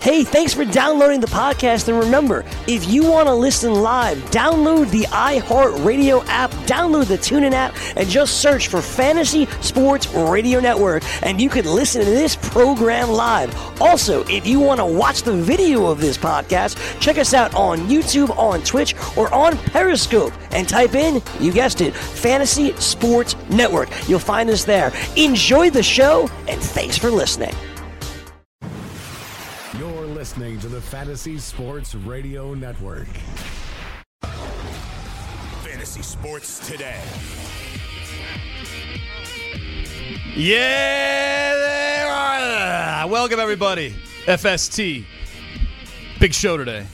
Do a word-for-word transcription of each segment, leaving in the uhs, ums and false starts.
Hey, thanks for downloading the podcast, and remember, if you want to listen live, download the iHeartRadio app, download the TuneIn app, and just search for Fantasy Sports Radio Network, and you can listen to this program live. Also, if you want to watch the video of this podcast, check us out on YouTube, on Twitch, or on Periscope, and type in, you guessed it, Fantasy Sports Network. You'll find us there. Enjoy the show, and thanks for listening. You're listening to the Fantasy Sports Radio Network. Fantasy Sports Today. Yeah, there are. Welcome, everybody. F S T. Big show today.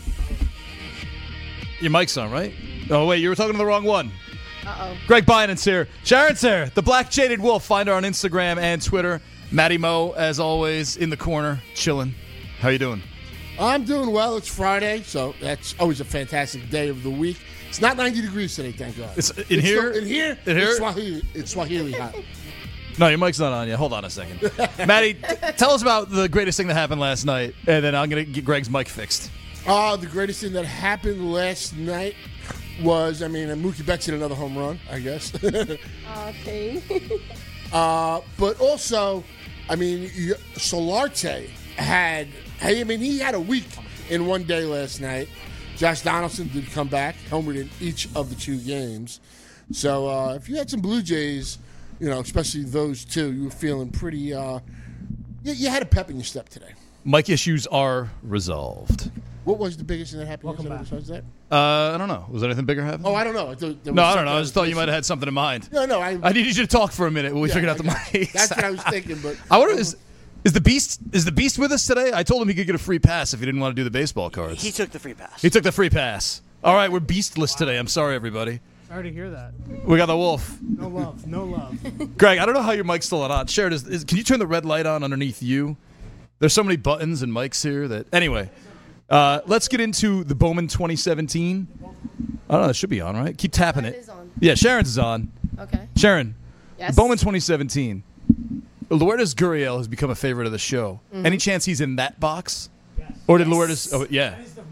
Your mic's on, right? Oh, wait, you were talking to the wrong one. Uh-oh. Greg Bynen's here. Sharon's here. The Black Jaded Wolf. Find her on Instagram and Twitter. Matty Mo, as always, in the corner, chilling. How you doing? I'm doing well. It's Friday, so that's always a fantastic day of the week. It's not ninety degrees today, thank God. It's in It's here? still- in here, In here? It's Swahili, it's Swahili hot. No, your mic's not on yet. Hold on a second. Matty, t- tell us about the greatest thing that happened last night, and then I'm going to get Greg's mic fixed. Uh, the greatest thing that happened last night was, I mean, Mookie Betts hit another home run, I guess. Okay. uh, but also, I mean, you- Solarte had, I mean, he had a week in one day last night. Josh Donaldson did come back, homered in each of the two games. So uh, if you had some Blue Jays, you know, especially those two, you were feeling pretty, uh, you, you had a pep in your step today. Mic issues are resolved. What was the biggest thing that happened yesterday besides that? Uh, I don't know. Was there anything bigger happening? Oh, I don't know. I thought there was no, I don't something know. I just thought you might have had something in mind. No, no. I, I needed you to talk for a minute while we yeah, figured out I the got- mic. That's what I was thinking, but I wonder is is the beast is the beast with us today? I told him he could get a free pass if he didn't want to do the baseball cards. He took the free pass. He took the free pass. All right, we're beastless today. I'm sorry, everybody. Sorry to hear that. We got the wolf. No love. No love. Greg, I don't know how your mic's still on. Sharon, is, is, can you turn the red light on underneath you? There's so many buttons and mics here that. Anyway, uh, let's get into the Bowman twenty seventeen. I don't know. It should be on, right? Keep tapping Mine it. is on. Yeah, Sharon's is on. Okay. Sharon, Yes. Bowman twenty seventeen. Lourdes Gurriel has become a favorite of the show. Mm-hmm. Any chance he's in that box? Or did Lourdes? Oh, yeah.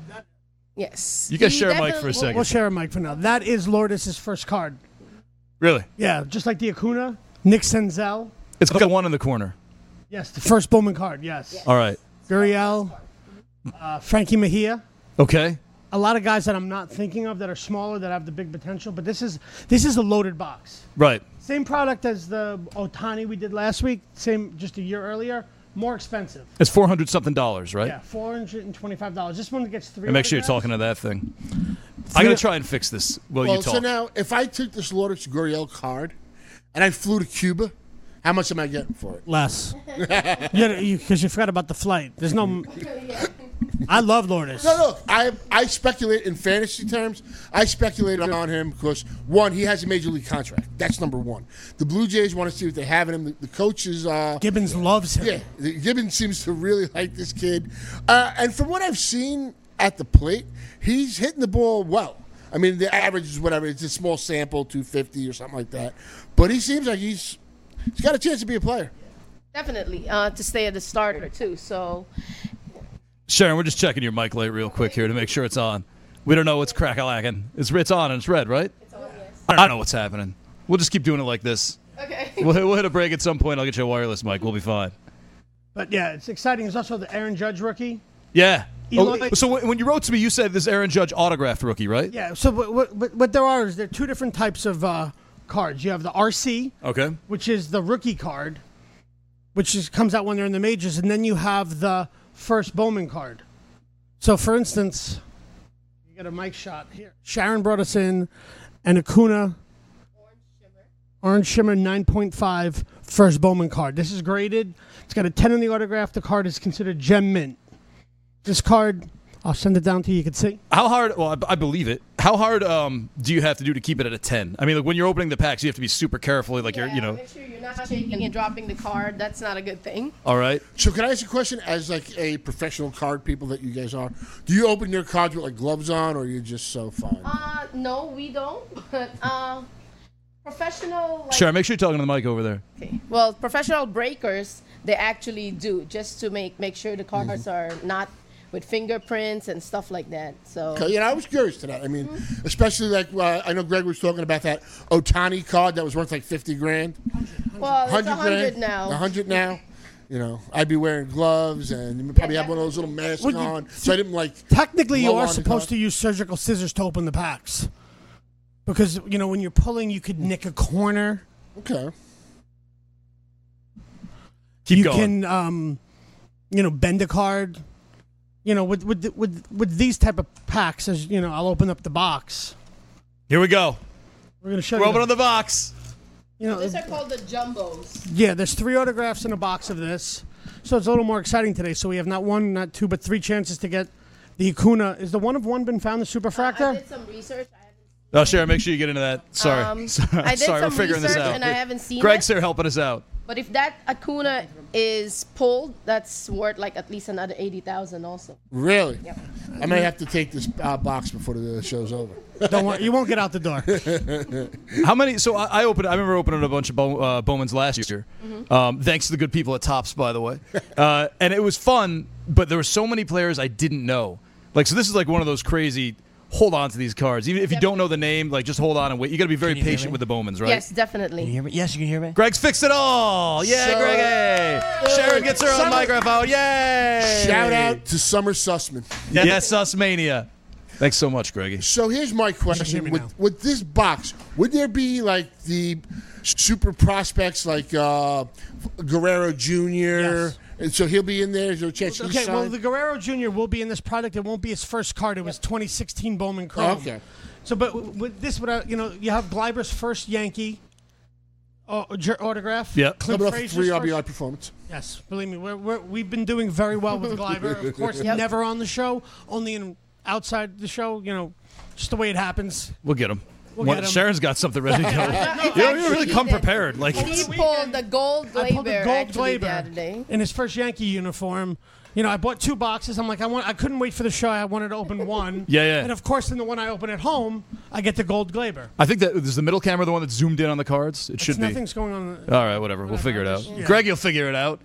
Yes. You guys He share a mic for a definitely- second. We'll share a mic for now. That is Lourdes' first card. Really? Yeah, just like the Acuna, Nick Senzel. It's got one in the corner. Yes, the first Bowman card. Yes. All right. Gurriel, uh, Frankie Mejia. Okay. A lot of guys that I'm not thinking of that are smaller that have the big potential, but this is this is a loaded box. Right. Same product as the Otani we did last week. Same, just a year earlier. More expensive. It's four hundred something dollars, right? Yeah, four hundred and twenty-five dollars. This one gets three. And make sure you're autographs. talking to that thing. I'm going to try and fix this while well, you talk. so now, if I took this Lourdes Gurriel card and I flew to Cuba, how much am I getting for it? Less. Because you, 'cause you forgot about the flight. There's no. I love Lourdes. No, no. I I speculate in fantasy terms. I speculated on him because, one, he has a major league contract. That's number one. The Blue Jays want to see what they have in him. The, the coach is. Uh, Gibbons loves him. yeah, the- Gibbons seems to really like this kid. Uh, and from what I've seen at the plate, he's hitting the ball well. I mean, the average is whatever. It's a small sample, two fifty or something like that. But he seems like he's he's got a chance to be a player. Definitely. Uh, to stay at the starter, too. So, Sharon, we're just checking your mic light real quick here to make sure it's on. We don't know what's crack-a-lacking. It's, it's on and it's red, right? it's on, yes. I don't know what's happening. We'll just keep doing it like this. Okay. We'll, hit- we'll hit a break at some point. I'll get you a wireless mic. We'll be fine. But yeah, it's exciting. There's also the Aaron Judge rookie. Yeah. Eli- Oh, so when when you wrote to me, you said this Aaron Judge autographed rookie, right? Yeah. So what, what, what- what there are is there are two different types of uh, cards. You have the R C, Okay. which is the rookie card, which is, comes out when they're in the majors, and then you have the first Bowman card. So, for instance, you get a mic shot here. Sharon brought us in an Acuna Orange Shimmer nine point five first Bowman card. This is graded. It's got a ten in the autograph. The card is considered gem mint. This card, I'll send it down to you. You can see. How hard? Well, I, I believe it. How hard um, do you have to do to keep it at a ten? I mean, like when you're opening the packs, you have to be super careful. Like you're, you know. Make sure you're not shaking and dropping the card. That's not a good thing. All right. So can I ask you a question as like a professional card people that you guys are? Do you open your cards with like gloves on, or are you just so fine? Uh, no, we don't. But uh, professional. Like, Sure. Make sure you're talking to the mic over there. Okay. Well, professional breakers, they actually do just to make make sure the cards are not with fingerprints and stuff like that. So Okay, you know, I was curious to that. I mean, especially like uh, I know Greg was talking about that Otani card that was worth like fifty grand. well, it's Hundred a hundred grand now. A hundred now. You know, I'd be wearing gloves and probably have one of those little masks Would you- on, so I didn't like. Technically, you blow are on the supposed card. to use surgical scissors to open the packs. Because, you know, when you're pulling, you could nick a corner. Okay. Keep you going. can, um, you know, bend a card. You know, with with with with these type of packs, as you know, I'll open up the box. Here we go. We're gonna show We're you. opening the box. You know, These are called the jumbos. yeah, there's three autographs in a box of this, so it's a little more exciting today. So we have not one, not two, but three chances to get the Acuna. Is the one of one been found? The I Superfractor? did some research. I haven't Oh, Sharon, make sure you get into that. Sorry. Um, Sorry, I did Sorry, some we're figuring this research out. and I haven't seen Greg's it. here helping us out. But if that Acuna is pulled, that's worth like at least another eighty thousand also. Really? I may have to take this uh, box before the show's over. Don't worry, you won't get out the door. How many? So I, I opened. I remember opening a bunch of Bow, uh, Bowmans last year. Mm-hmm. Um, thanks to the good people at Topps, by the way. Uh, and it was fun, but there were so many players I didn't know. Like, so this is like one of those crazy. Hold on to these cards, even if you don't know the name. Like, just hold on and wait. You got to be very Can you hear patient me? with the Bowmans, right? Yes, Can you definitely. hear me? Yes, you can hear me. Greg's fixed it all. Yeah, So- Greg. Sharon gets her own Summer- microphone. Yay! Shout out to Summer Sussman. Yes, Sussmania. Thanks so much, Greggy. So here's my hear question: me with now. with this box, would there be like the super prospects like uh, Guerrero Junior? Yes. And so he'll be in there. Is there a chance he's Okay, well, signed? the Guerrero Junior will be in this product. It won't be his first card. It was twenty sixteen Bowman Chrome. Okay. So, but w- with this, without you know, you have Gleiber's first Yankee uh, jer- autograph. Yep. Clint Coming off a Frazier's three R B I first- performance. Yes, believe me, we're, we're, we've been doing very well with Gleiber. Of course, Yep. never on the show, only in outside the show. You know, just the way it happens. We'll get him. We'll What- get 'em. Sharon's got something ready to go. It's you, know, you actually really come the- prepared. Like, He it's- pulled the gold I pulled the Glaber gold actually the other Glaber day. in his first Yankee uniform. You know, I bought two boxes. I'm like, I want. I couldn't wait for the show. I wanted to open one. Yeah, yeah. And of course, in the one I open at home, I get the gold Glaber. I think that is the middle camera the one that's zoomed in on the cards. It should It's be. nothing's going on. All right, whatever. We'll figure it out. Yeah. Greg, you'll figure it out.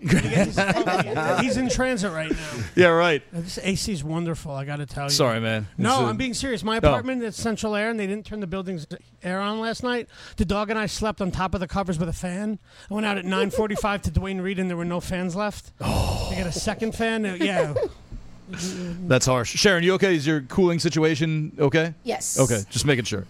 He's, he's in transit right now. yeah, right. This A C is wonderful. I got to tell you. Sorry, man. No, It's, uh, I'm being serious. My apartment is central air, and they didn't turn the building's air on last night. The dog and I slept on top of the covers with a fan. I went out at nine forty-five to Dwayne Reed, and there were no fans left. Oh. They got a second fan. Uh, Yeah. That's harsh. Sharon, you okay? Is your cooling situation okay? Yes. Okay, just making sure.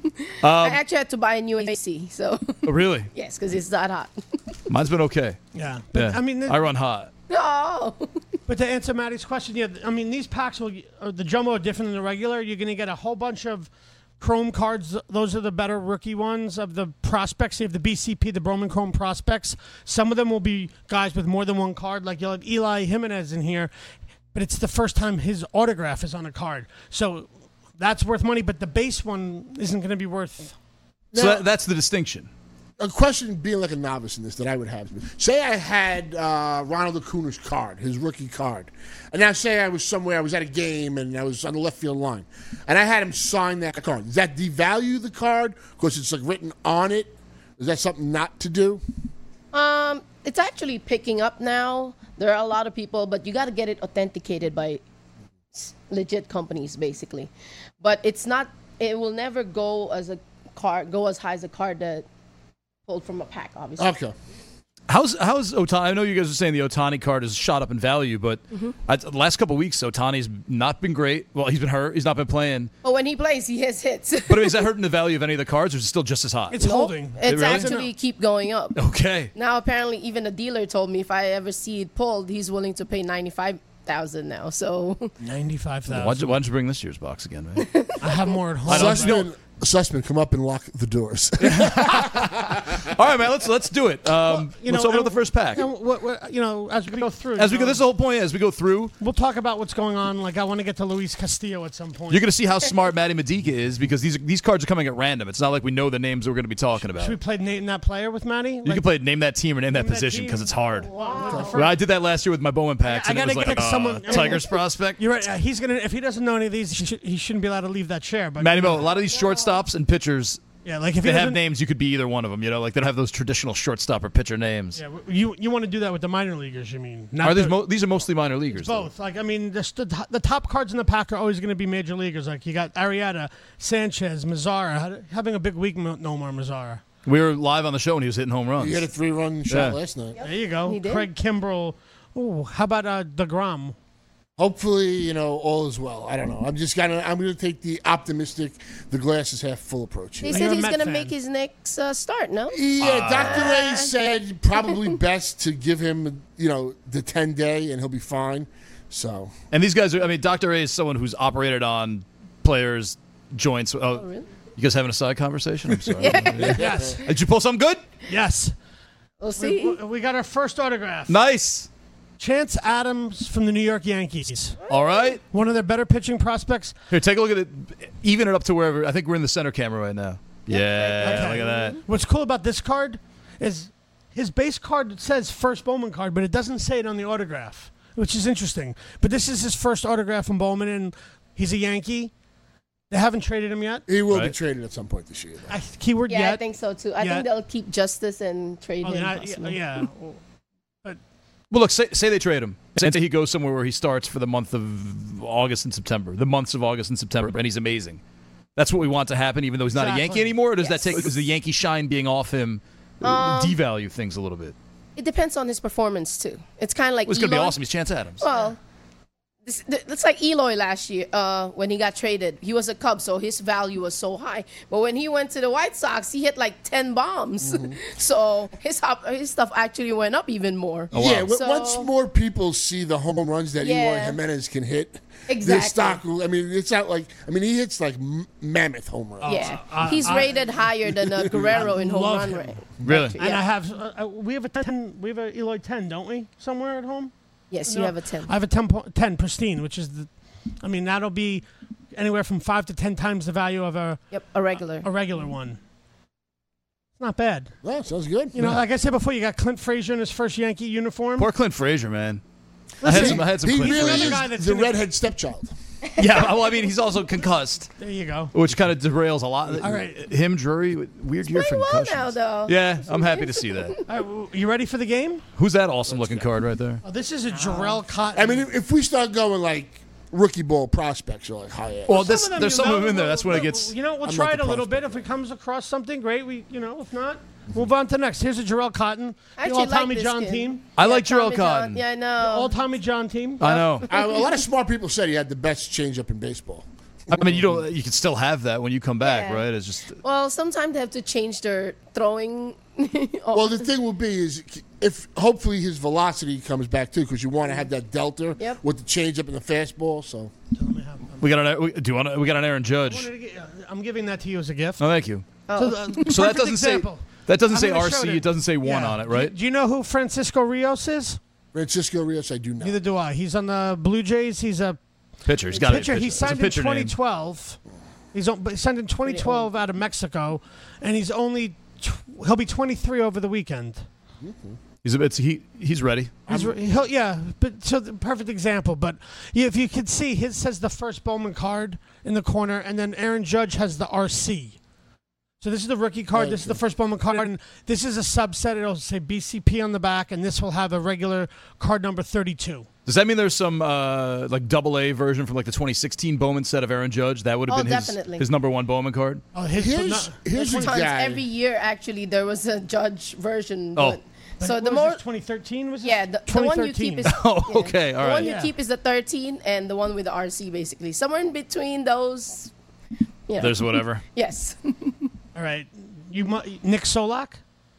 I actually had to buy a new A C, so Oh, really? yes, because it's that hot. Mine's been okay. Yeah. But, Yeah. I mean, the- I run hot. No. But to answer Maddie's question, yeah, I mean, these packs will, uh, the jumbo are different than the regular. You're going to get a whole bunch of Chrome cards. Those are the better rookie ones of the prospects. You have the B C P, the Bowman Chrome prospects. Some of them will be guys with more than one card. Like you'll have Eli Jimenez in here, but it's the first time his autograph is on a card. So that's worth money, but the base one isn't going to be worth. So Now- that, that's the distinction. A question, being like a novice in this, that I would have. Say I had uh, Ronald Acuna's card, his rookie card, and now say I was somewhere, I was at a game, and I was on the left field line, and I had him sign that card. Does that devalue the card because it's like written on it? Is that something not to do? Um, it's actually picking up now. There are a lot of people, but you got to get it authenticated by s- legit companies, basically. But it's not. It will never go as a card. Go as high as a card that pulled from a pack, obviously. Okay. How's how's Otani? I know you guys are saying the Otani card has shot up in value, but Mm-hmm. I, the last couple of weeks, Otani's not been great. Well, he's been hurt. He's not been playing. But when he plays, he has hits. But I mean, is that hurting the value of any of the cards, or is it still just as hot? It's holding. It's really? actually keep going up. Okay. Now apparently, even a dealer told me if I ever see it pulled, he's willing to pay ninety five thousand now. So ninety-five Why don't, thousand. you, why don't you bring this year's box again, man? I have more at home. I don't- Sussman, Sussman, come up and lock the doors. All right, man. Let's let's do it. Um, You let's know, open up and- the first pack. and what- what- you know, as we go through. As you we go, know, this is the whole point. As we go through, we'll talk about what's going on. Like I want to get to Luis Castillo at some point. you're going to see how smart Matty Medica is because these these cards are coming at random. It's not like we know the names we're going to be talking about. Should we play Nate and that player with Matty? You can play name that team or name that Name that position team? because it's hard. Wow. Well, I did that last year with my Bowman packs, I and it gotta was like get uh, someone- Tigers prospect. You're right. Uh, he's gonna. If he doesn't know any of these, he, should, he shouldn't be allowed to leave that chair. But Matty Mo, a lot of these shortstops and pitchers, Yeah, like if they he have doesn't- names, you could be either one of them. You know, like they don't have those traditional shortstop or pitcher names. Yeah, you you want to do that with the minor leaguers? You mean? Are these the- mo- these are mostly minor leaguers? though. Both. Like, I mean, the, the, the top cards in the pack are always going to be major leaguers. Like, you got Arrieta, Sanchez, Mazzara. Having a big week, Nomar Mazzara. We were live on the show and he was hitting home runs. He had a three-run shot Yeah. last night. There you go. He did. Craig Kimbrell. Ooh, how about uh, DeGrom? Hopefully, you know, all is well. I don't know. I'm just gonna. I'm gonna take the optimistic, the glass is half full approach. He Here. said You're a he's Met going to fan. make his next uh, start, no? Yeah, Doctor Ray said probably best to give him, you know, the ten day, and he'll be fine. So And these guys are, I mean, Doctor A is someone who's operated on players' joints. Oh, Oh, really? You guys having a side conversation? I'm sorry. Yes. Did you pull something good? Yes. We'll see. We, we got our first autograph. Nice. Chance Adams from the New York Yankees. All right. One of their better pitching prospects. Here, take a look at it. Even it up to wherever. I think we're in the center camera right now. Yeah, Okay. look at that. What's cool about this card is his base card says first Bowman card, but it doesn't say it on the autograph, which is interesting. But this is his first autograph from Bowman, and he's a Yankee. They haven't traded him yet. he will be Right. traded at some point this year. though. I, keyword Yeah, yet. I think so, too. I Yeah. think they'll keep Justice and trade Oh, him. not- possibly. yeah. Well, look, say, say they trade him. Say he goes somewhere where he starts for the month of August and September, the months of August and September, and he's amazing. That's what we want to happen, even though he's not a Exactly. Yankee anymore. Or does Yes. that take, does the Yankee shine being off him uh, devalue things a little bit? It depends on his performance, too. It's kind of like Well, it's going to be Eloy. awesome. He's Chance Adams. Well, this, th- it's like Eloy last year uh, when he got traded. He was a Cub, so his value was so high. But when he went to the White Sox, he hit like ten bombs. Mm-hmm. so his hop- his stuff actually went up even more. Oh, wow. Yeah, w- So- once more people see the home runs that Eloy Yeah. Jimenez can hit, Exactly. their stock will. I mean, it's not like. I mean, he hits like m- mammoth home runs. Yeah, I- he's I- rated higher than uh, Guerrero in home love run him. rate. Really? And Yeah. I have, uh, uh, we have a ten, we have a Eloy ten, don't we? Somewhere at home. Yes, you No, have a ten. I have a ten, po- ten pristine, which is the, I mean, that'll be anywhere from five to ten times the value of a, Yep, a regular. a regular one. It's not bad. Well, sounds good. You know, like I said before, you got Clint Frazier in his first Yankee uniform. Poor Clint Frazier, man. I had some, I had some he Clint really Frazier. is guy that's the gonna- redhead stepchild. Yeah, well, I mean, he's also concussed, There you go. which kind of derails a lot. All right. Him, Drury, weird year for Playing well concussions. now, though. Yeah, I'm happy to see that. All right, w- you ready for the game? Who's that awesome looking card right there? Oh, this is a Jarrell Cotton. I mean, if, if we start going like rookie ball prospects, are like high end. Well, this, of them there's you some of know, them in there. we'll- That's when it we'll- gets. You know, we'll I'm try not it a the little bit. prospect. If it comes across something, great. We, you know, if not, move on to next. Here's a Jarrell Cotton, I the actually all like Tommy this John kid. team, I like Tommy Jarrell John. Cotton. Yeah, I know. all Tommy John team. I know. Uh, a lot of smart people said he had the best changeup in baseball. I mean, you don't. You can still have that when you come back, Yeah. right? It's just. Well, sometimes they have to change their throwing. Well, the thing will be is if hopefully his velocity comes back too, because you want to have that delta Yep. with the changeup and the fastball. So We got an. we- Do you want? to- We got an Aaron Judge. I'm giving that to you as a gift. Oh, thank you. So, uh, So that perfect doesn't example. say. That doesn't I'm say gonna R show C. it. It doesn't say one Yeah. on it, right? Do you know who Francisco Rios is? Francisco Rios, I do not. Neither do I. He's on the Blue Jays. He's a Pitcher. He's got pitcher. it. He It's a signed in pitcher name. twenty twelve. He's on, but he signed in twenty twelve out of Mexico, and he's only tw- he'll be twenty-three over the weekend. He's a bit. He he's ready. He's, re- he'll, yeah, but so the perfect example. But yeah, if you could see, his says the first Bowman card in the corner, and then Aaron Judge has the R C. So this is the rookie card. This is the first Bowman card, and this is a subset. It'll say B C P on the back, and this will have a regular card number thirty-two. Does that mean there's some uh, like double A version from like the twenty sixteen Bowman set of Aaron Judge? That would have Oh, been his definitely. his number one Bowman card. Oh, his, Here's not- here's a Sometimes guy. every year, actually, there was a Judge version. Oh. But, so what the was more, this, twenty thirteen was it? yeah, the, the one you keep is Oh, yeah. okay, all the right. one you Yeah. keep is the thirteen, and the one with the R C, basically somewhere in between those. Yeah. There's whatever. yes. All right, you mu- Nick Solak.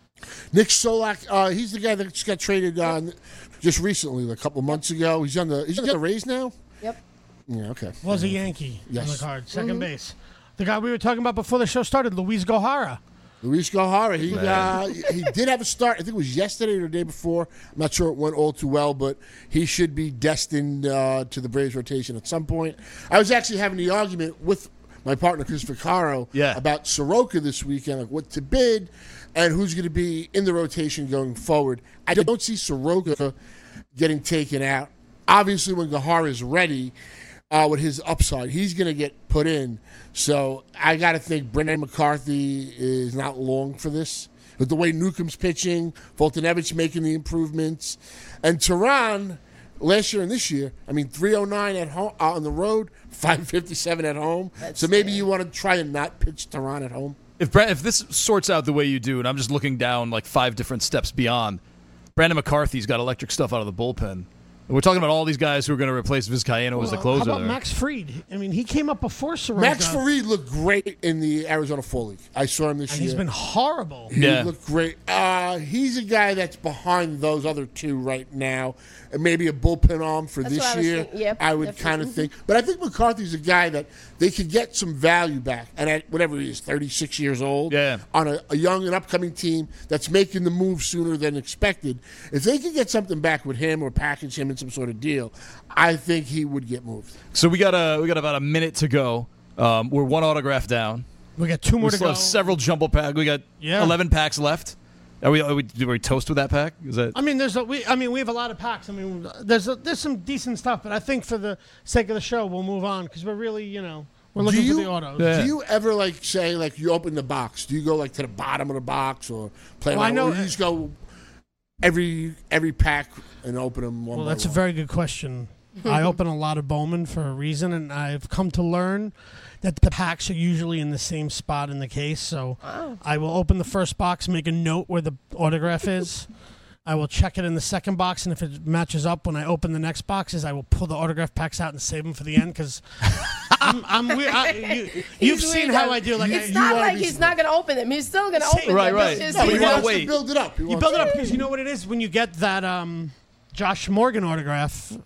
Nick Solak, uh, he's the guy that just got traded uh, just recently, a couple months ago. He's on the he's on the Rays now. Yep. Yeah, okay. Was a Yankee on Yes. the card, 2nd base. The guy we were talking about before the show started, Luis Gohara. Luis Gohara, he uh, he did have a start. I think it was yesterday or the day before. I'm not sure it went all too well, but he should be destined uh, to the Braves rotation at some point. I was actually having the argument with my partner Chris Vaccaro Yeah. about Soroka this weekend, like what to bid and who's going to be in the rotation going forward. I don't see Soroka getting taken out. Obviously, when Gohara is ready, uh, with his upside. He's going to get put in. So I got to think Brendan McCarthy is not long for this. With the way Newcomb's pitching, Fultonevich making the improvements, and Tehran last year and this year, I mean, three oh nine at home uh, on the road, five fifty-seven at home. That's so maybe fair. you want to try and not pitch Tehran at home. If Brand, if this sorts out the way you do, and I'm just looking down like five different steps beyond, Brandon McCarthy's got electric stuff out of the bullpen. And we're talking about all these guys who are going to replace Vizcaíno as the Well, closer How about there. Max Fried? I mean, he came up before Soroka. Max Fried looked great in the Arizona Fall League. I saw him this And year. he's been horrible. He Yeah. looked great. Uh, he's a guy that's behind those other two right now. And maybe a bullpen arm for That's this what I was year. thinking. Yep, I would definitely. kind of think. But I think McCarthy's a guy that they could get some value back. And at whatever he is, thirty-six years old, Yeah. on a, a young and upcoming team that's making the move sooner than expected. If they could get something back with him or package him in some sort of deal, I think he would get moved. So we got a we got about a minute to go. Um, we're one autograph down. We got two more We to still go. have several jumbo packs. We got Yeah. eleven packs left. Are we, are we do we toast with that pack? Is that I mean, there's a, we. I mean, we have a lot of packs. I mean, there's a, there's some decent stuff, but I think for the sake of the show, we'll move on because we're really, you know, we're looking do you, for the autos. Yeah. Do you ever like say like you open the box? Do you go like to the bottom of the box or play Well, I around? know- Or you just go every every pack and open them one Well, by that's a one? very good question. I open a lot of Bowman for a reason, and I've come to learn that the packs are usually in the same spot in the case. So I will open the first box, make a note where the autograph is. I will check it in the second box, and if it matches up when I open the next boxes, I will pull the autograph packs out and save them for the end because I'm, I'm weird. I, you, you've He's seen weird, how though. I do. Like It's I- not wanna like be he's smart. not going to open them. He's still going to See- open Right, them. right. It's just No, But he you wanna wants wait. to build it up. He You wants build it to- up because you know what it is when you get that um, Josh Morgan autograph,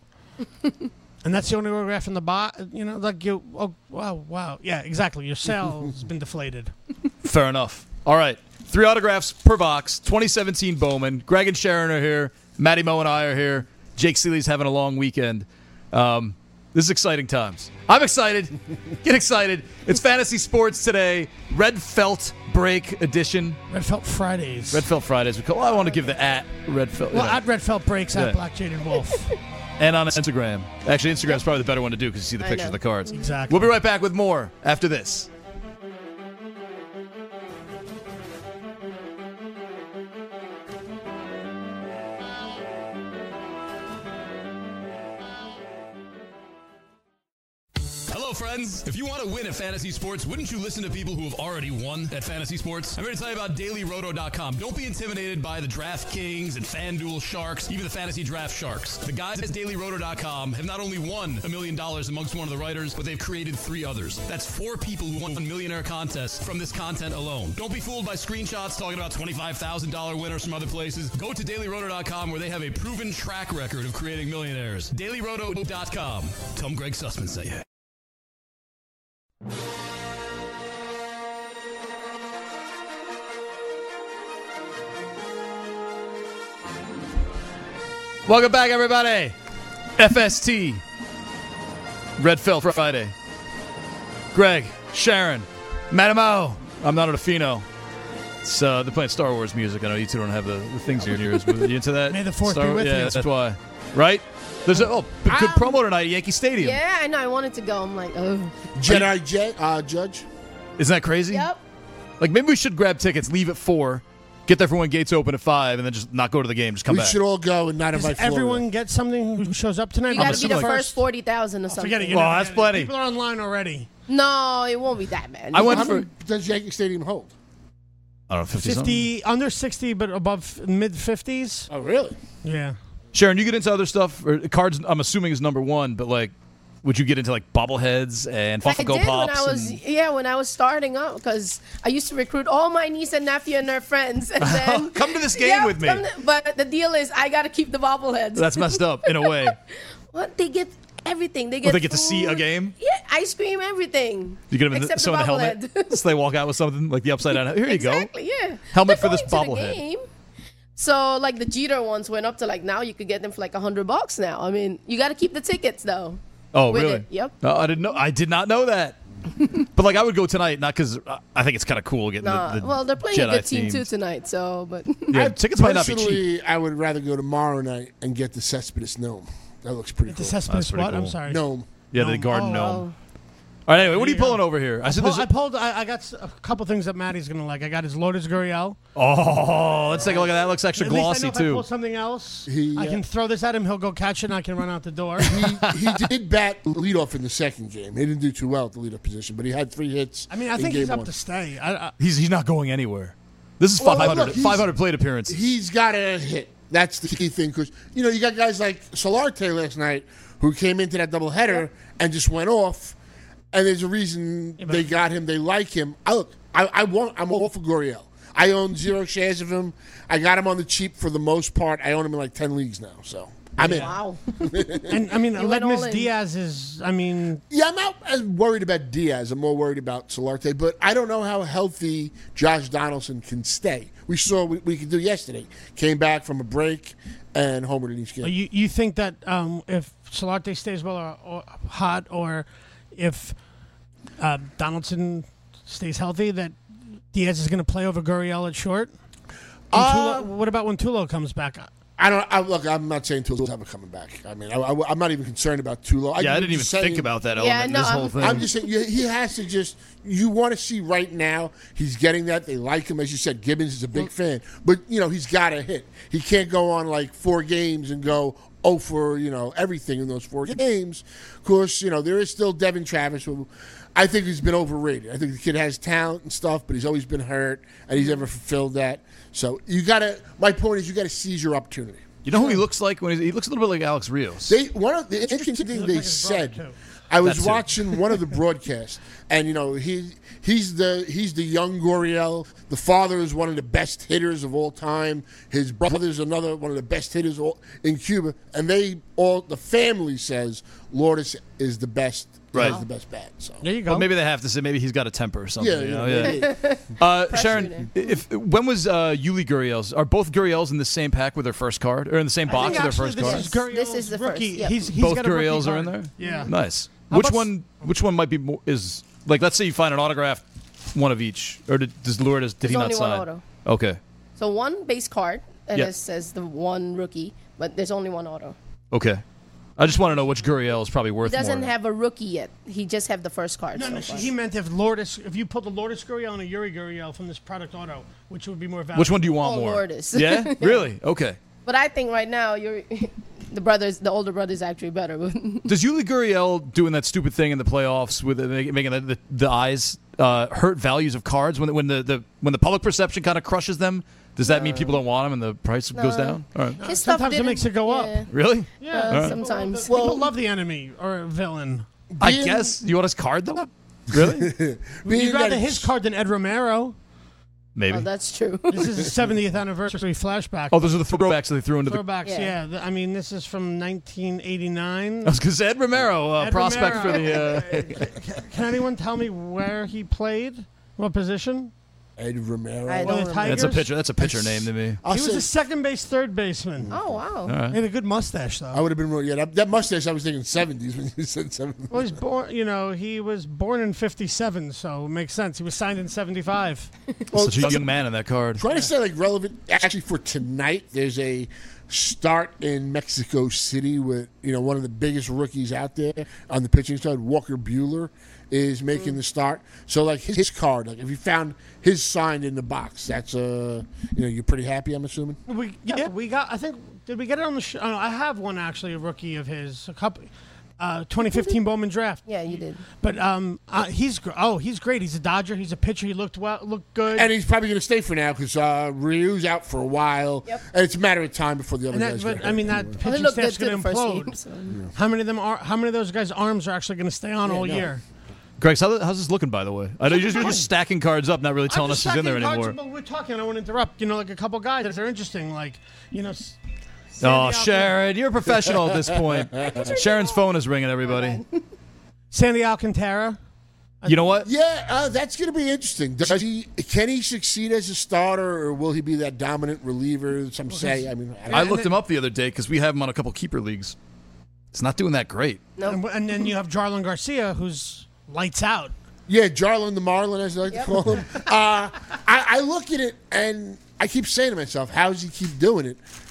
and that's the only autograph in the box. You know, like you. Oh, wow, wow, yeah, exactly. Your sale's been deflated. fair enough? All right, three autographs per box. twenty seventeen Bowman. Greg and Sharon are here. Matty Moe and I are here. Jake Seeley's having a long weekend. Um, this is exciting times. I'm excited. Get excited. It's Fantasy Sports today. Red Felt Break edition. Red Felt Fridays. Red Felt Fridays. We call. Well, I want to give the at Red Felt. well, you know, at Red Felt Breaks Yeah. at Black Jaded Wolf. and on Instagram. Actually, Instagram's probably the better one to do because you see the I pictures know. of the cards. Exactly. We'll be right back with more after this. Hello, friends. If you want to win at Fantasy Sports, wouldn't you listen to people who have already won at Fantasy Sports? I'm here to tell you about Daily Roto dot com. Don't be intimidated by the DraftKings and FanDuel Sharks, even the Fantasy Draft Sharks. The guys at Daily Roto dot com have not only won a million dollars amongst one of the writers, but they've created three others. That's four people who won millionaire contests from this content alone. Don't be fooled by screenshots talking about twenty-five thousand dollars winners from other places. Go to Daily Roto dot com where they have a proven track record of creating millionaires. Daily Roto dot com. Tell them Greg Sussman sent you. Welcome back, everybody. F S T. Red Felt Friday. Greg, Sharon, Madamo. I'm not a Fino. It's, uh, they're playing Star Wars music. I know you two don't have the, the things in your ears. But you into that? May the fourth Star- be with yeah, you. that's why. Right? There's a oh, good Um, promo tonight at Yankee Stadium. Yeah, I know. I wanted to go. I'm like, oh. Jedi J, uh, Judge. Isn't that crazy? Yep. Like, maybe we should grab tickets, leave at four, get there for when gates open at five, and then just not go to the game. Just come We back. should all go and not Does invite Florida. everyone get something who shows up tonight? You got to be assuming the like- first forty thousand or something. Forget it. you Well, never that's get it. plenty. People are online already. No, it won't be that bad. I went How for, many does Yankee Stadium hold? I don't know, fifty something. fifty, under sixty, but above mid fifties. Oh, really? Yeah. Sharon, you get into other stuff? Or cards, I'm assuming, is number one, but, like, would you get into, like, bobbleheads and I Funko did Pops? when I was and- yeah when I was starting up because I used to recruit all my niece and nephew and their friends and then Come to this game Yeah, with me. come to- but the deal is I got to keep the bobbleheads. That's messed up, in a way. What they get everything they get. Well, they get to see a food. game? Yeah, ice cream, everything. You get them in the, Except so in the helmet, bobblehead. so they walk out with something, like the upside down. Here you exactly, go. yeah. Helmet They're for this going to the bobblehead. game. So like the Jeter ones went up to like now you could get them for like a hundred bucks now. I mean you got to keep the tickets though. Oh, with really? it. Yep. No, I didn't know. I did not know that. But, like, I would go tonight, not because I think it's kind of cool getting Nah, the, the well they're playing Jedi a good team themed. too tonight. So but Yeah, I tickets might not be cheap. Personally, I would rather go tomorrow night and get the Cespedes Gnome. That looks pretty The cool. Cespedes pretty what? I'm cool. sorry. Gnome. Yeah, the Gnome. Garden Oh, Gnome. wow. All right, anyway, what are There you you go. pulling over here? I said Pull- there's I a- pulled. I, I got s- a couple things that Maddie's gonna like. I got his Lotus Guriel. Oh, let's take a look at that. It looks extra At least I glossy know if I too. pull something else, He, I uh, can throw this at him. He'll go catch it, and I can run out the door. he, he did bat leadoff in the second game. He didn't do too well at the leadoff position, but he had three hits. I mean, I in think game he's up one. to stay. I, I, He's he's not going anywhere. This is Well, five hundred look, he's- five hundred plate appearances. He's got to hit. That's the key thing because you know you got guys like Solarte last night who came into that doubleheader and just went off, and there's a reason but- they got him. They like him. I look. I, I want. I'm all for Gurriel. I own zero shares of him. I got him on the cheap for the most part. I own him in like ten leagues now. So I'm in. Wow. and I mean, You went all Ledmus in. Diaz is. I mean, Yeah, I'm not as worried about Diaz. I'm more worried about Solarte. But I don't know how healthy Josh Donaldson can stay. We saw what we could do yesterday. Came back from a break and homered in each game. you you think that um, if Solarte stays well or, or hot, or if uh, Donaldson stays healthy, that Diaz is going to play over Gurriel at short? And Uh, Tulo, what about when Tulo comes back? I don't. I, look, I'm not saying Tulo's ever coming back. I mean, I, I, I'm not even concerned about Tulo. yeah, I I'm didn't even just saying- think about that Yeah, element. no, this whole I'm- thing. I'm just saying you- he has to just. You want to see right now. He's getting that. They like him, as you said. Gibbons is a big fan, but you know he's got to hit. He can't go on like four games and go oh for you know everything in those four games. Of course, you know there is still Devin Travis, who I think he's been overrated. I think the kid has talent and stuff, but he's always been hurt, and he's never fulfilled that. So you got to. My point is, you got to seize your opportunity. you know who he looks like when he's, he looks a little bit like Alex Rios. They one of the interesting thing looks they like his brother, said. too. I was That too. watching one of the broadcasts, and you know he he's the he's the young Gurriel. The father is one of the best hitters of all time. His brother's another one of the best hitters all, in Cuba, and they all the family says Lourdes is the best. Right. Has the best bat. So There you go. Well, maybe they have to say maybe he's got a temper or something. yeah, you know? yeah, yeah. yeah. Uh, Sharon, if when was uh, Yuli Gurriel's? Are both Gurriel's in the same pack with their first card, or in the same I box think with their actually first this card? is Gurriel's This is the first, rookie. yep. He's, he's Both got a rookie Gurriel's are in card. there. Yeah. Nice. How Which about- one? Which one might be more? Is like let's say you find an autograph, one of each, or did, does Lourdes did There's he not only one sign? auto. Okay. So one base card, and Yeah. it says the one rookie, but there's only one auto. Okay. I just want to know which Gurriel is probably worth He doesn't more. have a rookie yet. He just have the first card. No, so no, far. he meant if Lourdes, if you put the Lourdes Gurriel and a Yuri Gurriel from this product auto, which would be more valuable? Which one do you want Oh, more? Lourdes. Yeah. Really? Okay. But I think right now you're the brothers, the older brother is actually better. Does Yuli Gurriel doing that stupid thing in the playoffs with the, making the, the, the eyes uh, hurt values of cards when when the, the when the public perception kind of crushes them? Does that mean people don't want them and the price goes down? All right. His stuff Sometimes it didn't- makes it go up. yeah. Really? Yeah, Uh, people- sometimes. People Well- love the enemy or a villain. I Being- guess. You want his card though? Really? Being You'd rather that his card than Ed Romero. Maybe. Oh, that's true. This is his seventieth anniversary flashback. Oh, those are the throwbacks that they threw into the. Throwbacks, Yeah. yeah. The- I mean, this is from nineteen eighty-nine. I was going to say Ed Romero, uh, Ed prospect Romero. for the. Uh, Can anyone tell me where he played? What position? Ed Romero. I Well, don't the remember. that's a Tigers? pitcher. That's a pitcher name to me. I'll He was say- a second base, third baseman. Oh wow. All right. He had a good mustache, though. I would have been wrong. Yeah, that, that mustache. I was thinking seventies when you said seventies. Well, he's born. You know, he was born in fifty-seven, so it makes sense. He was signed in seventy-five. Well, Such a young man in that card. Trying to say like relevant actually for tonight. There's a start in Mexico City with you know one of the biggest rookies out there on the pitching side. Walker Buehler is making the start. So like his, his card, like if you found his signed in the box, that's uh you know you're pretty happy. I'm assuming. We yeah, we got. I think did we get it on the show? Uh, I have one actually, a rookie of his, a couple, uh, twenty fifteen Bowman draft. Yeah, you did. But um, uh, he's gr- oh, he's great. He's a Dodger. He's a pitcher. He looked well, looked good. And he's probably going to stay for now because uh, Ryu's out for a while, Yep. and it's a matter of time before the other And that, guys. but get I hurt. mean that Well, he pitching looked good staff's too going the to first implode. game. So. How many of them are? How many of those guys' arms are actually going to stay on all no. year? Greg, how, how's this looking, by the way? I know you're just, you're just stacking cards up, not really telling I'm us just who's in there stacking cards, anymore. but we're talking. I don't want to interrupt. You know, like a couple guys that are interesting, like you know. s- Oh, Sandy Alcantara- Sharon, you're a professional at this point. Sharon's phone is ringing, everybody. Sandy Alcantara. You know what? Yeah, uh, that's going to be interesting. Does he can he succeed as a starter, or will he be that dominant reliever? Some say. I mean, I, I looked him up the other day because we have him on a couple keeper leagues. It's not doing that great. And, and then you have Jarlin Garcia, who's lights out. yeah, Jarlin the Marlin, as I like Yep. to call him. uh, I, I look at it and I keep saying to myself, "How does he keep doing it?"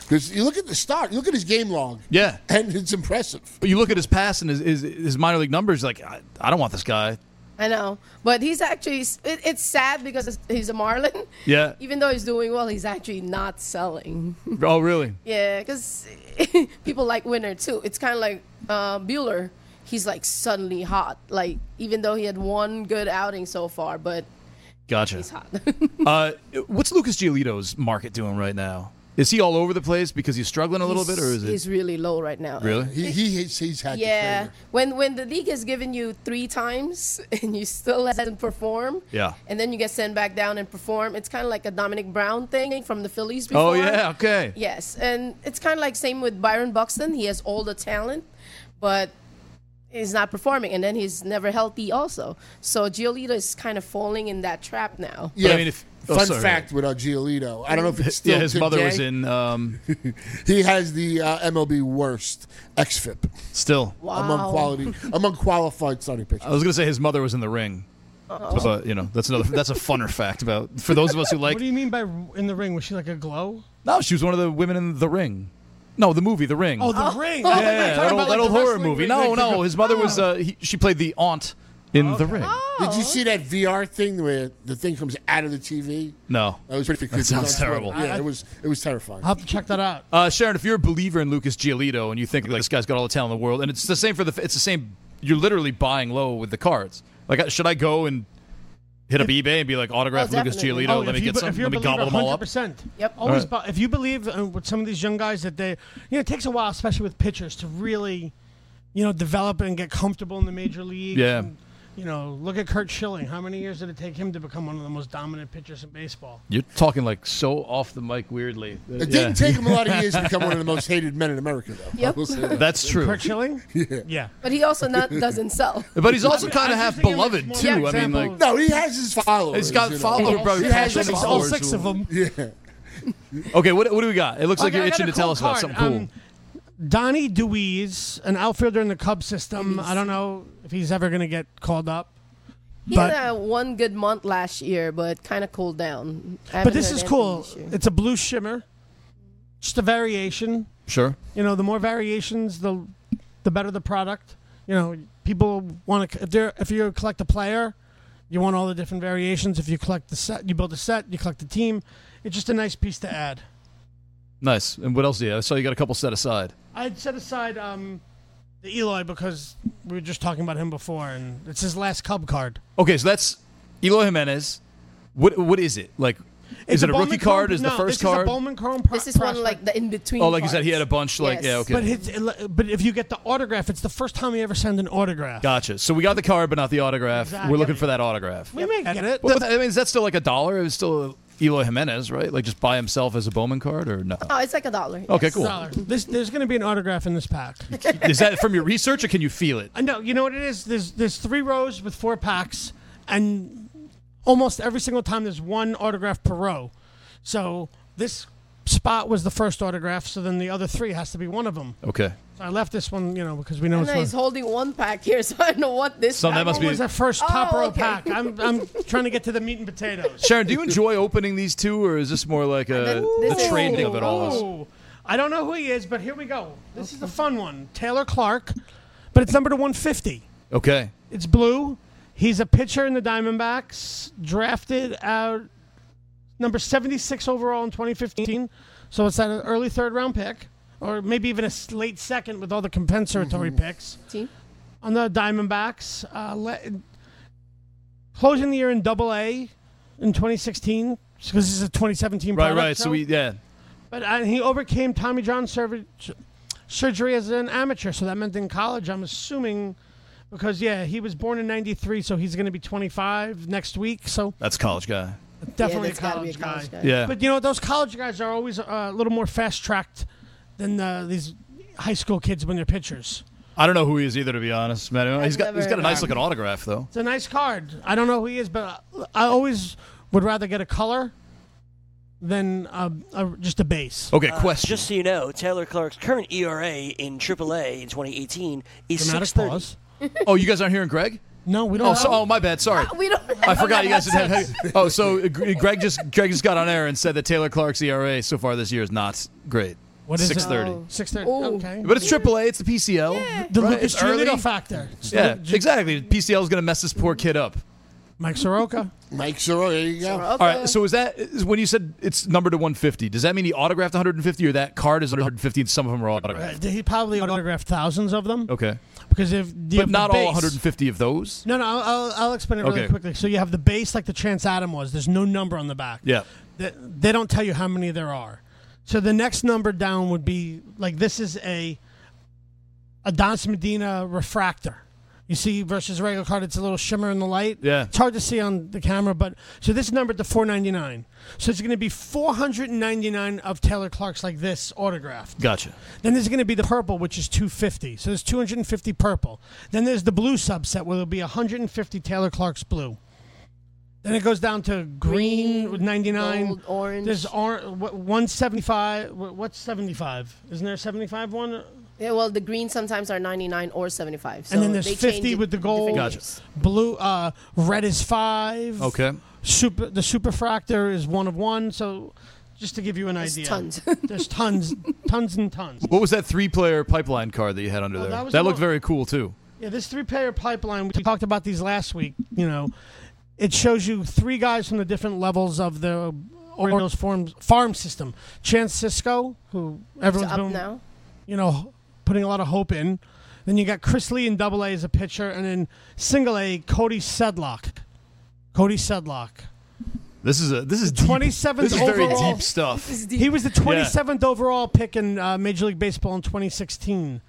Because you look at the start, you look at his game log. Yeah. And it's impressive. But you look at his pass and his his, his minor league numbers, like, I, I don't want this guy. I know, but he's actually. It, it's sad because he's a Marlin. Yeah. Even though he's doing well, he's actually not selling. Oh, really? Yeah, because people like Winner too. It's kind of like uh, Bueller. He's like suddenly hot. Like even though he had one good outing so far, but Gotcha. he's hot. uh, what's Lucas Giolito's market doing right now? Is he all over the place because he's struggling a little He's- bit, or is it He's really low right now. really? He, he he's, he's had Yeah, the when when the league has given you three times and you still hasn't perform, Yeah. and then you get sent back down and perform, it's kind of like a Dominic Brown thing from the Phillies before. Oh yeah, okay. Yes, and it's kind of like same with Byron Buxton. He has all the talent, but he's not performing, and then he's never healthy also. So Giolito is kind of falling in that trap now. Yeah, But I mean, if- oh, fun sorry. fact with uh, Giolito, I don't know if it's still Yeah, his mother today. was in. Um, He has the uh, M L B worst X F I P still, Wow. among quality among qualified starting pitchers. I was gonna say his mother was in the ring, but you know that's another. That's a funner fact about for those of us who like. What do you mean by in the ring? Was she like a glow? No, she was one of the women in the ring. No, the movie, The Ring. Oh, the ring. yeah, I thought you were yeah, talking that old, about, that like, old the horror wrestling movie. ring, No, like, no, the- his mother was. Uh, he, she played the aunt in The Ring. Did you see that V R thing where the thing comes out of the T V? No. That was pretty. That sounds terrible. Yeah, it was. It was terrifying. I'll have to check that out. Uh, Sharon, if you're a believer in Lucas Giolito and you think like this guy's got all the talent in the world, and it's the same for the, it's the same. You're literally buying low with the cards. Like, should I go and hit up eBay and be like, autograph Oh, Lucas definitely. Giolito? Oh, let if me you get be- some. if you're Let me a believer, gobble them all one hundred up. percent. Yep. Always, All right. bu- if you believe uh, with some of these young guys that they, you know, it takes a while, especially with pitchers, to really, you know, develop and get comfortable in the major leagues. Yeah. And, you know, look at Kurt Schilling. How many years did it take him to become one of the most dominant pitchers in baseball? You're talking like so off the mic weirdly. It didn't take him a lot of years to become one of the most hated men in America, though. Yep. I will say that. That's true. Kurt Schilling? Yeah. Yeah. But he also not doesn't sell. But he's also I- kind I of was half thinking of beloved more too. I mean, example- like No, he has his followers. he's got you know. followers, probably He has passionate his All followers. six who- of them. Yeah. Okay, what, what do we got? It looks like Okay, you're I got itching a to tell cool us about card. something cool. Um, Donnie Deweese, an outfielder in the Cubs system. I don't know if he's ever going to get called up. He But- had a one good month last year, but kind of cooled down. I But haven't this heard is anything cool. this year. It's a blue shimmer. Just a variation. Sure. You know, the more variations, the the better the product. You know, people want to. If they're if you collect a player, you want all the different variations. If you collect the set, you build a set. You collect the team. It's just a nice piece to add. Nice. And what else do you have? I saw you got a couple set aside. I'd set aside um, the Eloy because we were just talking about him before, and it's his last Cub card. Okay, so that's Eloy Jimenez. What what is it? Like is It's it a rookie Bowman card? Chrome- Is the no, first this card? Is a Bowman Chrome pro- This is one prospect. like the in between. Oh, like you said, he had a bunch. Like Yes. yeah, okay. But it's, but if you get the autograph, it's the first time we ever send an autograph. Gotcha. So we got the card, but not the autograph. Exactly. We're looking for that autograph. We may get it. Well, but I mean, is that still like a dollar? It's still Eloy Jimenez, right? Like just by himself as a Bowman card, or no? Oh, it's like a dollar. Okay, yes. cool. Dollar. This, there's going to be an autograph in this pack. Is that from your research, or can you feel it? I know. You know what it is? There's there's three rows with four packs, and almost every single time there's one autograph per row. So this spot was the first autograph. So then the other three has to be one of them. Okay. So I left this one, you know, because we know I it's know he's one. holding one pack here, so I don't know what this. So that pack must What be- was that first top Oh, row okay. pack? I'm I'm trying to get to the meat and potatoes. Sharon, do you enjoy opening these two, or is this more like a then the this is- trading of it all? Ooh. I don't know who he is, but here we go. This is the fun one. Taylor Clark, but it's numbered to one fifty. Okay. It's blue. He's a pitcher in the Diamondbacks, drafted out number seventy-six overall in twenty fifteen. So it's at an early third round pick, or maybe even a s- late second with all the compensatory picks. Team? On the Diamondbacks. Uh, le- closing the year in Double A in twenty sixteen, because this is a twenty seventeen Right, product. right. So we yeah. But uh, he overcame Tommy John surgery, surgery as an amateur, so that meant in college, I'm assuming, because, yeah, he was born in ninety-three, so he's going to be twenty-five next week, so That's college guy. definitely yeah, that's a, gotta college be a college guy. guy. Yeah. But, you know, those college guys are always uh, a little more fast-tracked than uh, these high school kids when they're pitchers. I don't know who he is either, to be honest. Man, he's got never he's got a heard nice of him. looking autograph though. It's a nice card. I don't know who he is, but I always would rather get a color than uh, a, just a base. Okay, Uh, question. Just so you know, Taylor Clark's current E R A in triple A in twenty eighteen is Dramatic six thirty. pause. oh, you guys aren't hearing Greg? No, we don't Oh, know. so, oh, my bad. Sorry. We don't. I forgot you guys didn't have. Oh, so uh, Greg just Greg just got on air and said that Taylor Clark's E R A so far this year is not great. What is six it? thirty. Oh. six thirty. Ooh. Okay. But it's triple A. It's the P C L. The right? Lucas It's early. Giolito factor. It's the Yeah, Lu- exactly. P C L is going to mess this poor kid up. Mike Soroka. Mike Soroka, there you go. Okay. All right. So is that is when you said it's numbered to one fifty? Does that mean he autographed one hundred fifty, or that card is one hundred fifty and some of them are Uh, autographed? he probably autographed thousands of them. Okay. Because if you But have the not all base- one hundred fifty of those. No, no, I'll, I'll, I'll explain it really Okay. quickly. So you have the base like the Chance Adam was. There's no number on the back. Yeah. They, they don't tell you how many there are. So the next number down would be like this is a Adonis Medina refractor. You see versus a regular card, it's a little shimmer in the light. Yeah. It's hard to see on the camera, but so this is numbered to four ninety-nine. So it's going to be four hundred ninety-nine of Taylor Clark's like this autographed. Gotcha. Then there's going to be the purple, which is two fifty. So there's two hundred fifty purple. Then there's the blue subset, where there'll be one hundred fifty Taylor Clark's blue. Then it goes down to green, Green, with ninety-nine. gold, orange. There's or, what, one seventy-five. What- What's seventy-five? Isn't there a seventy-five one? Yeah, well, the green sometimes are ninety-nine or seventy-five. So And then there's they change fifty it with the gold. different Gotcha. years. Blue, uh, red is five. Okay. Super, the superfractor is one of one. So just to give you an There's idea. tons. There's tons, tons and tons. What was that three-player pipeline card that you had under Oh, there? that was That the looked one- very cool too. Yeah, this three-player pipeline, we talked about these last week, you know, it shows you three guys from the different levels of the Orioles farm, farm system. Chance Cisco, who everyone's up been, now. you know, putting a lot of hope in. Then you got Chris Lee in double A as a pitcher, and then single A, Cody Sedlock. Cody Sedlock. This is a this is deep. twenty-seventh This is very overall. deep stuff. He was the twenty-seventh overall pick in uh, Major League Baseball in twenty sixteen.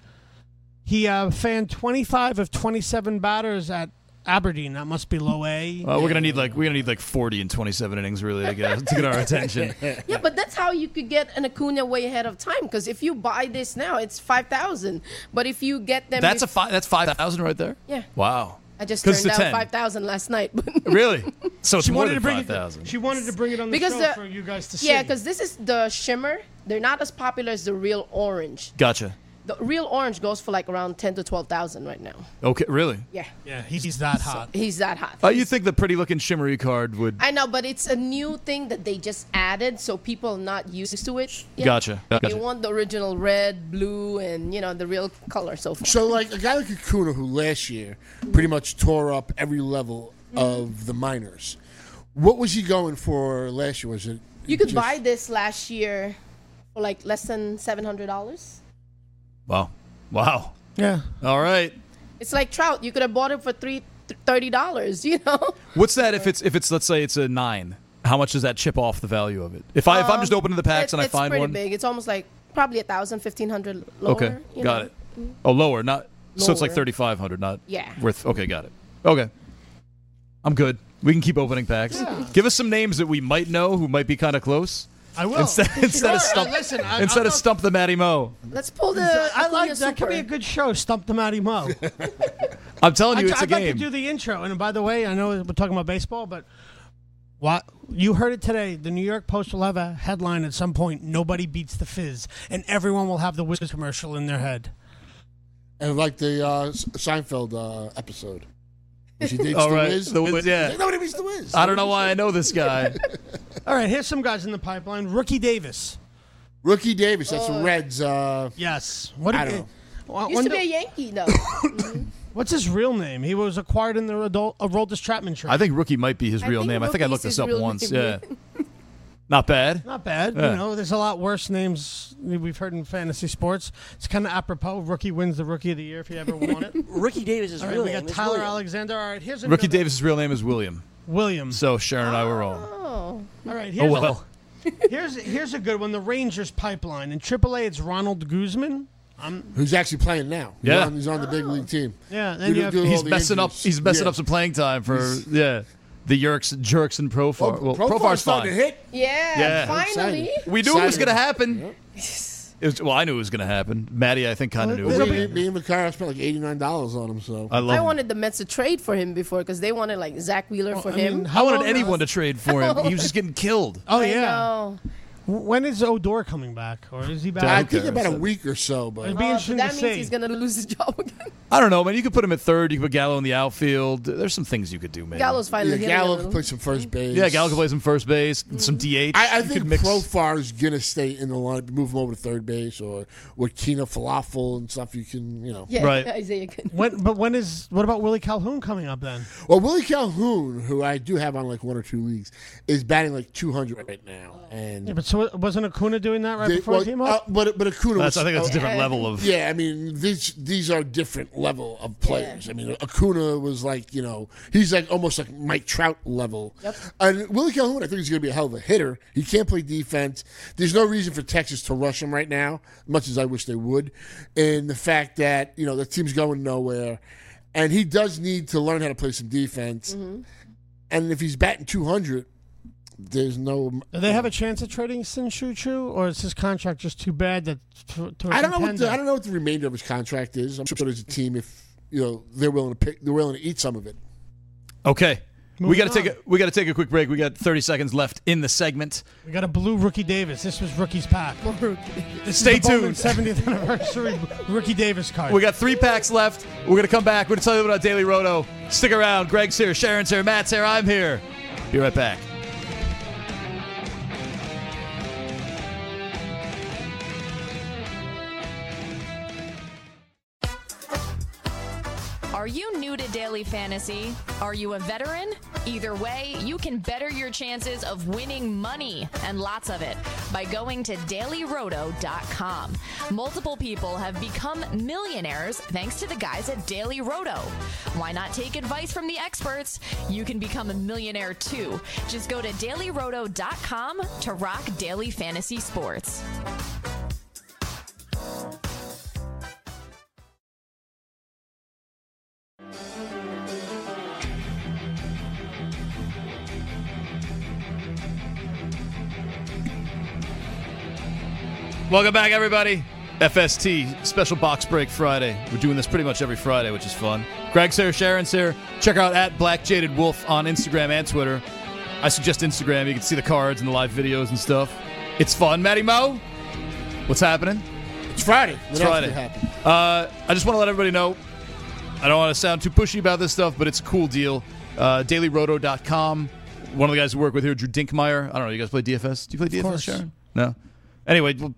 He uh, fanned twenty-five of twenty-seven batters at Aberdeen. That must be low A. Uh, we're gonna need like we're gonna need like forty and twenty-seven innings really to get to get our attention. Yeah, but that's how you could get an Acuna way ahead of time. Because if you buy this now, it's five thousand. But if you get them, That's a bef- five. That's five thousand right there. Yeah. Wow. I just 'Cause turned it's a down ten. five thousand last night. But Really? So it's She more wanted than to bring five it. thousand. She wanted to bring it on the Because show the- for you guys to see. yeah, because this is the shimmer. They're not as popular as the real orange. Gotcha. The real orange goes for like around ten to twelve thousand right now. Okay. Really? Yeah, yeah, he's that hot. he's that hot. Uh, you think the pretty looking shimmery card would? I know, but it's a new thing that they just added, so people are not used to it. yet. Gotcha. They Gotcha. want the original red, blue, and you know the real color so far. So, like a guy like Acuna, who last year pretty much tore up every level of the minors, what was he going for last year? Was it You could just- buy this last year for like less than seven hundred dollars. Wow. Wow. Yeah. All right. It's like Trout. You could have bought it for three thirty dollars. You know. What's that if it's if it's let's say it's a nine? How much does that chip off the value of it? If I if I'm just opening the packs It- and I it's find pretty one. big. It's almost like probably a thousand, fifteen hundred lower. Okay. you Got know. it. Oh, lower, not so it's like Lower. thirty-five hundred, not Yeah. worth. Okay, got it. Okay. I'm good. We can keep opening packs. Give us some names that we might know who might be kind of close. I will. Instead, instead of Sure, stump, uh, listen, I- instead I'm of not- stump the Matty Mo. Let's pull the. I like Acuna that. Could be a Super. good show. Stump the Matty Mo. I'm telling you, I'd, it's a I'd like game. to do the intro. And by the way, I know we're talking about baseball, but what you heard it today. The New York Post will have a headline at some point. Nobody beats the Fizz, and everyone will have the Wiz commercial in their head. And like the uh, S- Seinfeld uh, episode. When she dates All the right, Wiz. the Wiz, yeah. Nobody beats the Wiz. I don't know why I know this guy. All right, here's some guys in the pipeline. Rookie Davis. Rookie Davis, that's Oh. Reds. Uh, Yes. What I do don't you- know. Well, Used to wonder- be a Yankee though. What's his real name? He was acquired in the adult, Aroldis Chapman trade. I think Rookie might be his I real think name. I think I Rookie's looked this his up real once. name. Yeah. Not bad. Not bad. Yeah. You know, there's a lot worse names we've heard in fantasy sports. It's kind of apropos. Rookie wins the Rookie of the Year if you ever want it. Ricky Davis' All right, real we name got is Tyler William. Alexander. All right, here's a Rookie good one. Davis' real name is William. Williams. So Sharon and I were wrong. Oh. All right, Oh here's, well. here's here's a good one. The Rangers pipeline in triple A. It's Ronald Guzman. I'm who's actually playing now. He's Yeah. on, he's on the big league team. yeah. Then Do- you have do all He's the messing up. injuries. He's messing Yeah. up some playing time for yeah. The Yerks, jerks, and Profar. Oh, well, Profar's Profar's starting fine. to hit. Yeah, Yeah. finally. Exciting. We knew it was Exciting. going to happen. It was, well, I knew it was going to happen. Maddie, I think, kind of knew. It'll It. Me, be- me and McCarr spent like eighty-nine dollars on him. So I love. I him. wanted the Mets to trade for him before because they wanted like Zach Wheeler for I him. mean, I how wanted long- anyone to trade for him. He was just getting killed. Oh I yeah. know. When is Odor coming back, or is he back? I think about a week or so, but It'd be Uh, interesting that to means see. he's going to lose his job again. I don't know, man. You could put him at third. You could put Gallo in the outfield. There's some things you could do, man. Gallo's finally yeah, hitting a Gallo little. can play some first base. Yeah, Gallo can play some first base, some D H. I, I You think could mix. Profar is gonna stay in the lineup, move him over to third base, or with Kina Falafel and stuff. You can, you know. Yeah, Right. Isaiah can. When, but when is what about Willie Calhoun coming up then? Well, Willie Calhoun, who I do have on like one or two leagues, is batting like two hundred right now, and Yeah, but so wasn't Acuna doing that right they- before well, he came uh, up? but but Acuna, That's, was, I think that's a uh, different level of. Yeah, I mean these these are different level of players. I mean Acuna was like, you know, he's like almost like Mike Trout level. Yep. And Willie Calhoun, I think he's going to be a hell of a hitter. He can't play defense. There's no reason for Texas to rush him right now, much as I wish they would. And the fact that, you know, the team's going nowhere, and he does need to learn how to play some defense. Mm-hmm. And if he's batting two hundred, there's no. Do they have a chance of trading Sin Shu Chu, or is his contract just too bad that to, to a I don't know what contender? the, I don't know what the remainder of his contract is. I'm sure there's a team if you know they're willing to pick, they're willing to eat some of it. Okay. we Moving got to take on. a we got to take a quick break. We got thirty seconds left in the segment. We got a blue Rookie Davis. This was Rookie's pack. This Stay is the Bowman tuned. seventieth anniversary Rookie Davis card. We got three packs left. We're gonna come back. We're gonna tell you about Daily Roto. Stick around. Greg's here. Sharon's here. Matt's here. I'm here. Be right back. Are you new to Daily Fantasy? Are you a veteran? Either way, you can better your chances of winning money, and lots of it, by going to daily roto dot com. Multiple people have become millionaires thanks to the guys at Daily Roto. Why not take advice from the experts? You can become a millionaire too. Just go to daily roto dot com to rock daily fantasy sports. Welcome back, everybody. F S T Special Box Break Friday. We're doing this pretty much every Friday, which is fun. Greg's here, Sharon's here. Check out at Black Jaded Wolf on Instagram and Twitter. I suggest Instagram. You can see the cards and the live videos and stuff. It's fun. Matty Mo, what's happening? It's Friday. What It's else Friday. could happen? Uh, I just want to let everybody know, I don't want to sound too pushy about this stuff, but it's a cool deal. Uh, daily roto dot com. One of the guys who work with here, Drew Dinkmeyer. I don't know. You guys play D F S? Do you play D F S, course. Sharon? No? Anyway, well,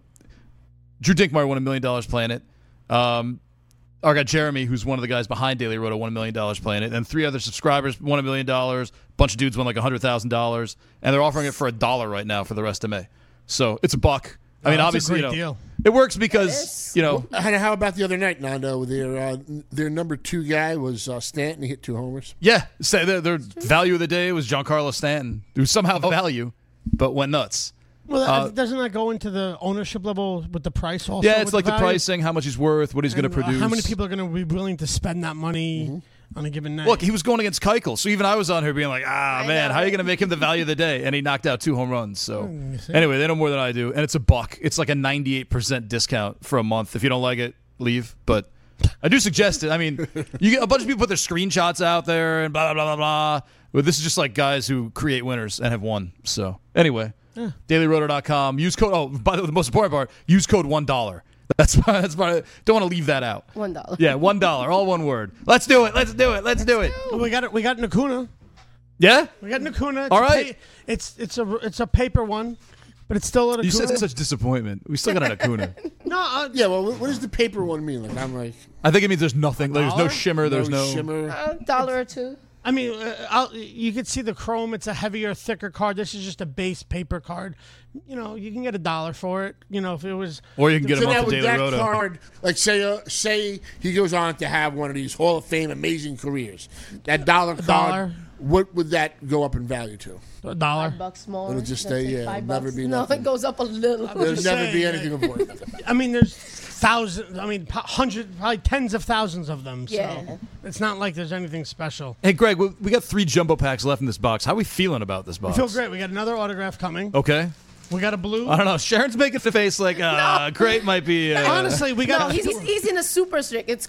Drew Dinkmeyer won a million dollars playing it. Um, our guy Jeremy, who's one of the guys behind Daily Roto, won a million dollars playing it. And three other subscribers won a million dollars. A bunch of dudes won like one hundred thousand dollars. And they're offering it for a dollar right now for the rest of May. So it's a buck. I Oh, mean, that's a obviously, great you know, deal. it works because, you know, And how about the other night, Nando? Their uh, their number two guy was uh, Stanton. He hit two homers. yeah, say their, their value of the day was Giancarlo Stanton, who somehow value, but went nuts. Well, Uh, doesn't that go into the ownership level with the price also? Yeah, it's with like the value? pricing, how much he's worth, what he's going to And, uh, produce. How many people are going to be willing to spend that money on a given night? Look, he was going against Keuchel, so even I was on here being like, ah, I man, know. how are you going to make him the value of the day? And he knocked out two home runs. So Mm, you see. anyway, they know more than I do, and it's a buck. It's like a ninety-eight percent discount for a month. If you don't like it, leave. But I do suggest it. I mean, you get a bunch of people put their screenshots out there and blah, blah, blah, blah, blah. But this is just like guys who create winners and have won. So anyway, daily roto dot com. Use code, oh, by the way, the most important part, use code one dollar. That's that's part. Don't want to leave that out. One dollar. Yeah, one dollar, all one word. Let's do it. Let's do it. Let's do it. Well, we got it. We got Nakuna. Yeah. We got Nakuna. It's All a right. pa- it's it's a it's a paper one, but it's still a Nakuna. You said such disappointment. We still got an Acuna. no. Uh, Yeah, well, what does the paper one mean? Like, I'm like, I think it means there's nothing. There's no dollar? shimmer. There's no. shimmer. A dollar or two. I mean, uh, I'll, you could see the chrome. It's a heavier, thicker card. This is just a base paper card. You know, you can get a dollar for it. You know, if it was. Or you can get So him now off the with Daily that Roto. card, like say, uh, say he goes on to have one of these Hall of Fame amazing careers. That dollar card, dollar. what would that go up in value to? A dollar. Five bucks more. It'll just Let's stay, say yeah, five it'll never bucks. be No, nothing. it goes up a little. There'll just never saying, be yeah. anything of worth. I mean, there's thousands. I mean, po- hundred, probably tens of thousands of them. So Yeah. it's not like there's anything special. Hey, Greg, we, we got three jumbo packs left in this box. How are we feeling about this We box? feel great. We got another autograph coming. Okay. We got a blue. I don't know. Sharon's making the face like, uh, great might be. Uh, Honestly, we got. No, a, he's, he's, he's in a super strict. It's called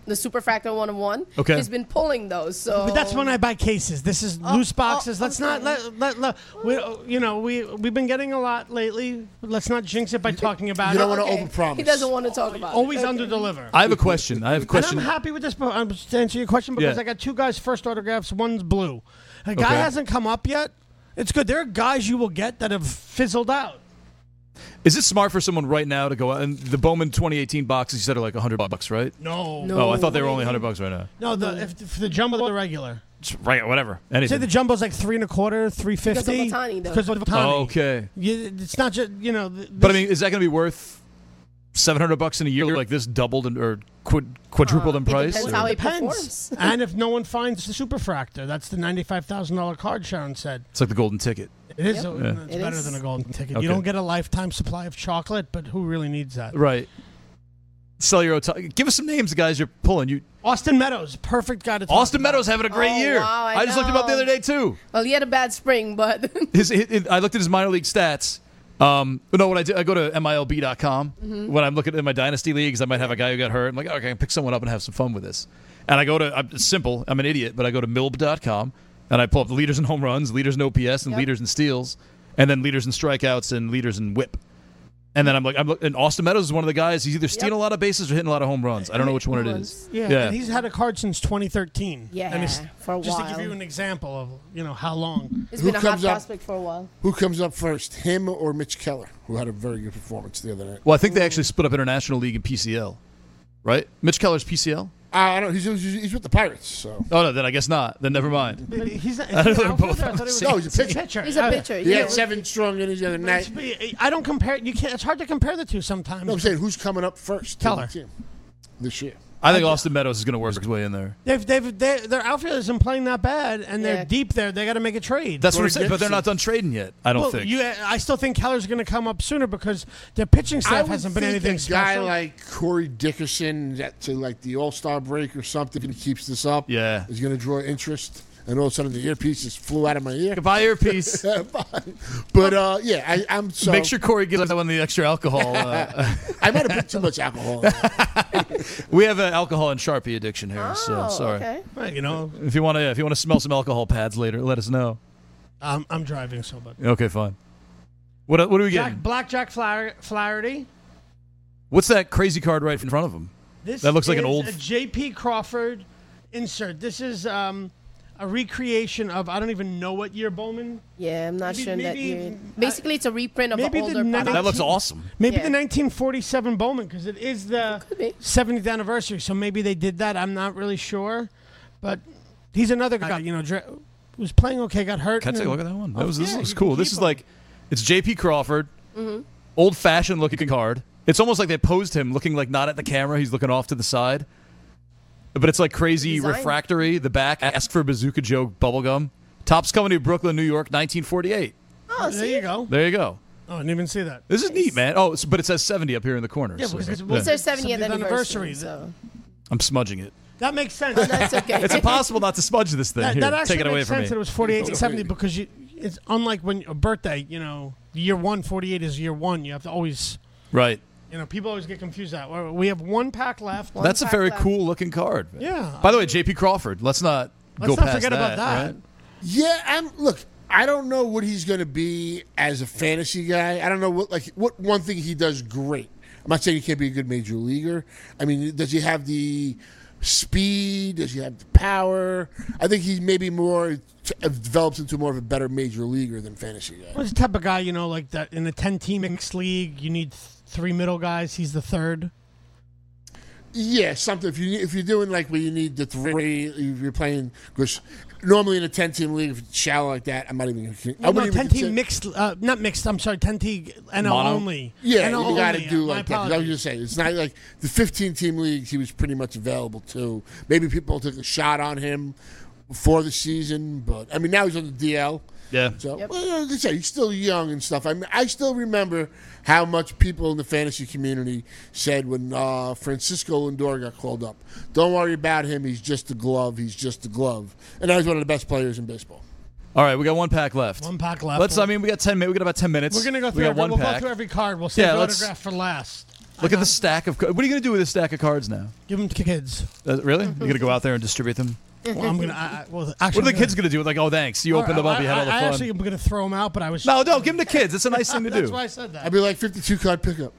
the Superfractor one of one. Okay. He's been pulling those. So But that's when I buy cases. This is Oh, loose boxes. oh, let's okay. not let, let, let we, you know we we've been getting a lot lately. Let's not jinx it by talking about You it. don't want to Okay. overpromise. He doesn't want to talk about Always it. Okay. under deliver. I have a question. I have a question. And I'm happy with this. But I'm to answer your question because Yeah. I got two guys' first autographs. One's blue. A guy Okay. hasn't come up yet. It's good. There are guys you will get that have fizzled out. Is it smart for someone right now to go out and the Bowman twenty eighteen boxes? You said are like one hundred bucks, right? No, No. Oh, I thought they were only one hundred bucks right now. no. The if, for the jumbo, the regular. Just right, whatever. Say Anything. the jumbo's like three and a quarter, three fifty. Because of Ohtani, though. Because of Ohtani. Oh, okay. You, it's not just you know. th- But I this- mean, is that going to be worth seven hundred bucks in a year? Like this doubled in, or quad, quadrupled in Uh, it price? depends or- how he depends. performs. And if no one finds the superfractor, that's the ninety-five thousand dollar card. Sharon said It's like the golden ticket. it is. Yep. a- Yeah. It's It better is. than a golden ticket. Okay. You don't get a lifetime supply of chocolate, but who really needs that? Right. Sell your Ohtani. Give us some names, of guys you're pulling. You Austin Meadows, perfect guy to talk Austin about. Meadows having a great Oh, year. wow, I just looked him up the know. other day too. Well, he had a bad spring, but His, his, I looked at his minor league stats. Um, no, when I do, I go to M I L B dot com Mm-hmm. when I'm looking at my dynasty leagues. I might have a guy who got hurt. I'm like, okay, I can pick someone up and have some fun with this. And I go to I'm, it's simple. I'm an idiot, but I go to M I L B dot com and I pull up the leaders in home runs, leaders in O P S, and Yep. leaders in steals, and then leaders in strikeouts and leaders in WHIP. And then I'm like, I'm look, and Austin Meadows is one of the guys. He's either stealing Yep. a lot of bases or hitting a lot of home runs. I don't know which one it is. Yeah, Yeah. and he's had a card since twenty thirteen. Yeah, and he's, for a just to while. give you an example of you know how long. he's Who been a hot comes up- prospect for a while. Who comes up first, him or Mitch Keller, who had a very good performance the other night? Well, I think they actually split up International League and P C L, right? Mitch Keller's P C L. Uh, I don't. He's, he's, he's with the Pirates, so Oh no, then I guess not. Then never mind. But He's not, I don't know, they're I both thought on it was the No, he's a pitcher. He's a Uh, pitcher. he yeah. had seven strong innings the other It's- night. I don't compare. You can't. It's hard to compare the two sometimes. No, I'm saying who's coming up first? to Keller. the team this year. I think Austin Meadows is going to work his way in there. They've, they've, they their outfield isn't playing that bad, and they're Yeah. deep there. They got to make a trade. That's what I'm Corey saying, but they're Dickerson. not done trading yet. I don't well, think. You, I still think Keller's going to come up sooner because their pitching I staff would hasn't been think anything a guy special. like Corey Dickerson that to like the All Star break or something, if he keeps this up, Yeah. is going to draw interest. And all of a sudden, the earpiece just flew out of my ear. Goodbye, earpiece. But uh, yeah, I, I'm so. Make sure Corey gives that one the extra alcohol. Uh, I might have put too much alcohol. in it. we have an alcohol and Sharpie addiction here, Oh, so sorry. okay. Right, you know, If you want to, if you want to smell some alcohol pads later, let us know. I'm, I'm driving so, but Okay, fine. What what are we Jack, getting? Blackjack Flaher- Flaherty. What's that crazy card right in front of him? This That looks like an is old- a J P Crawford insert. This is um, a recreation of I don't even know what year Bowman. Yeah, I'm not Maybe- sure that maybe- year. Basically, it's a reprint of maybe an the older nineteen- product. That looks awesome. Maybe Yeah. the nineteen forty-seven Bowman because it is the Could be. seventieth anniversary. So maybe they did that. I'm not really sure, but he's another guy. You know, dra- was playing okay, got hurt. Can I and take a then- look at that one? Oh, That was, this yeah, looks you can cool. This keep is him. like, it's J P Crawford, Mm-hmm. old fashioned looking card. It's almost like they posed him looking like not at the camera. He's looking off to the side. But it's like crazy Design. refractory. The back, ask for Bazooka Joe bubblegum. Tops Company of Brooklyn, New York, nineteen forty-eight. Oh, There see? you go. There you go. Oh, I didn't even see that. This is neat, man. Oh, it's- but it says seventy up here in the corner. Yeah, so- because it's, yeah. It's their seventieth seventieth anniversary. anniversary. So. I'm smudging it. That makes sense. That's okay. It's impossible not to smudge this thing. That, Here, that actually take it away makes from sense me. that it was forty-eight and seventy because you, it's unlike when a birthday, you know, year one, forty-eight is year one. You have to always, Right. you know, people always get confused that. Well, we have one pack left. One That's a pack very left. cool looking card. Yeah. By the way, J P Crawford. Let's not Let's go not past forget that. about that. Right? Yeah, I'm. Look, I don't know what he's going to be as a fantasy guy. I don't know what like what one thing he does great. I'm not saying he can't be a good major leaguer. I mean, does he have the speed? Does he have the power? I think he maybe more t- develops into more of a better major leaguer than fantasy guy. What's the type of guy, you know, like that in a ten-team mixed league, you need th- three middle guys. He's the third. Yeah, something. If you if you're doing like where you need the three, if you're playing because normally in a ten team league, if it's shallow like that, I'm not even. I Well, no, wouldn't even ten-team consider- mixed, uh, not mixed. I'm sorry, ten-team N L Mono? only. Yeah, N L you got to only, do uh, my like that. 'cause I was apologies. just saying, it's not like the fifteen-team leagues. He was pretty much available to. Maybe people took a shot on him before the season, but I mean now he's on the D L. Yeah. So, Yep. well, like I say, he's still young and stuff. I mean, I still remember how much people in the fantasy community said when uh, Francisco Lindor got called up. Don't worry about him. He's just a glove. He's just a glove. And now he's one of the best players in baseball. All right, we got one pack left. One pack left. Let's. I mean, we got ten minutes. We got about ten minutes. We're gonna go We through. got Every, one we'll pack. go through every card. We'll save Yeah, the let's- autograph for last. Look at the stack of. What are you going to do with this stack of cards now? Give them to kids. Uh, really? You're going to go out there and distribute them? Well, I'm gonna. I, I, well, actually, What are the kids going to do? Like, oh, thanks. You opened them up. You had all the I, I fun. actually am gonna throw them out, but I was. No, no, give them to kids. It's a nice thing to do. That's why I said that. I'd be like fifty-two card pickup.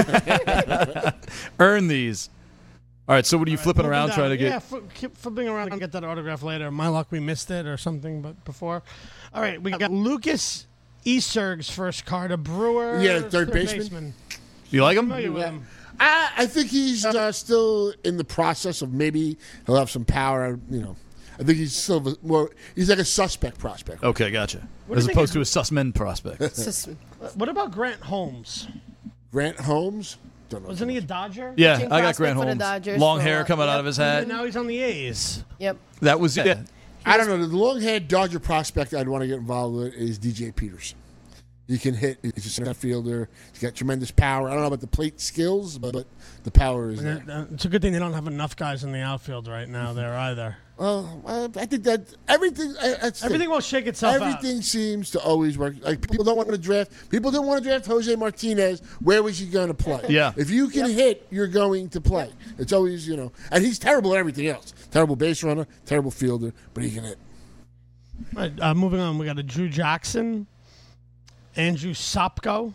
Earn these. All right, so what are you flipping Moving around down. trying to get? Yeah, f- keep flipping around and get that autograph later. My luck, we missed it or something, but before. All right, we got Lucas Eserg's first card, a Brewer. Yeah, third baseman. You like him? Familiar with him. I, I think he's uh, still in the process of maybe he'll have some power. You know, I think he's still a- more. He's like a suspect prospect. Okay, gotcha. What do As you think opposed is- to a susmen prospect. What about Grant Holmes? Grant Holmes. Don't know. Wasn't he a Dodger? Yeah, Pitching I got prospect Grant for the Holmes. Dodgers Long for a hair while. coming out Yep. of his And hat. now he's on the A's. Yep. That was yeah. I don't know. The long-haired Dodger prospect I'd want to get involved with is D J Peterson. He can hit. He's a center fielder. He's got tremendous power. I don't know about the plate skills, but, but the power is there. Uh, It's a good thing they don't have enough guys in the outfield right now there either. Well, I I think that everything. I- that's the- Everything will shake itself out. Everything seems to always work. Like people don't want to draft. People didn't want to draft Jose Martinez. Where was he going to play? Yeah. If you can hit, you're going to play. It's always you know. And he's terrible at everything else. Terrible base runner. Terrible fielder. But he can hit. All right, uh, moving on, we got a Drew Jackson, Andrew Sopko,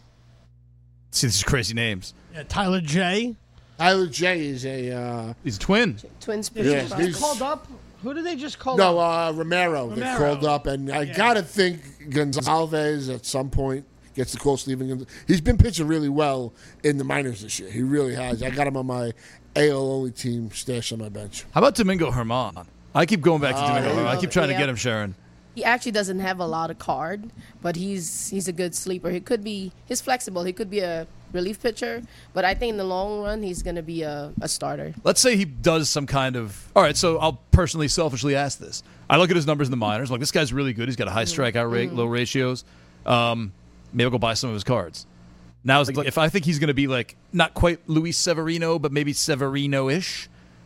See, these are crazy names. yeah, Tyler J. Tyler J is a. Uh, He's a twin. Twins Yeah, pitching he's- prospect. Called up. Who did they just call no, up? uh, Romero, They Romero. called up, and I Yeah. gotta think Gonzalez at some point gets the call. Steven, Gonz- he's been pitching really well in the minors this year. He really has. I got him on my A L only team, stashed on my bench. How about Domingo Herman? I keep going back to Domingo yeah. Herman. I keep trying to Yeah. get him, Sharon. He actually doesn't have a lot of card, but he's he's a good sleeper. He could be he's flexible. He could be a relief pitcher, but I think in the long run he's going to be a, a starter. Let's say he does some kind of. All right, so I'll personally, selfishly ask this. I look at his numbers in the minors. Like, this guy's really good. He's got a high strikeout rate, low ratios. Um, maybe I'll go buy some of his cards. Now, it's like, if I think he's going to be like not quite Luis Severino, but maybe Severino-ish.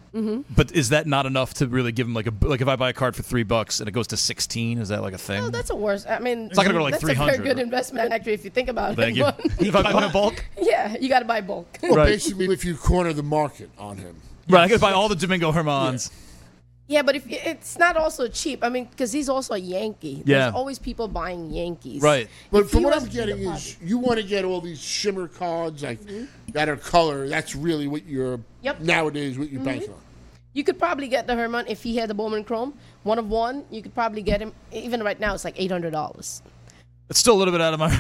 But is that not enough to really give him like a like if I buy a card for three bucks and it goes to sixteen? Is that like a thing? Oh, that's a worse. I mean, It's not gonna go to, like, that's three a hundred. very good investment actually if you think about Thank it. you. But- If I buy in bulk, yeah, you got to buy bulk. Well, Right. basically, if you corner the market on him. right? I got to buy all the Domingo Hermans. Yeah, but if it's not also cheap. I mean, because he's also a Yankee. Yeah. There's always people buying Yankees. Right. But If from he what was I'm to getting deposit- is you want to get all these shimmer cards like that are color. That's really what you're Yep. nowadays what you're banking on. You could probably get the Herman if he had the Bowman Chrome. One of one, you could probably get him. Even right now, it's like eight hundred dollars. It's still a little bit out of my.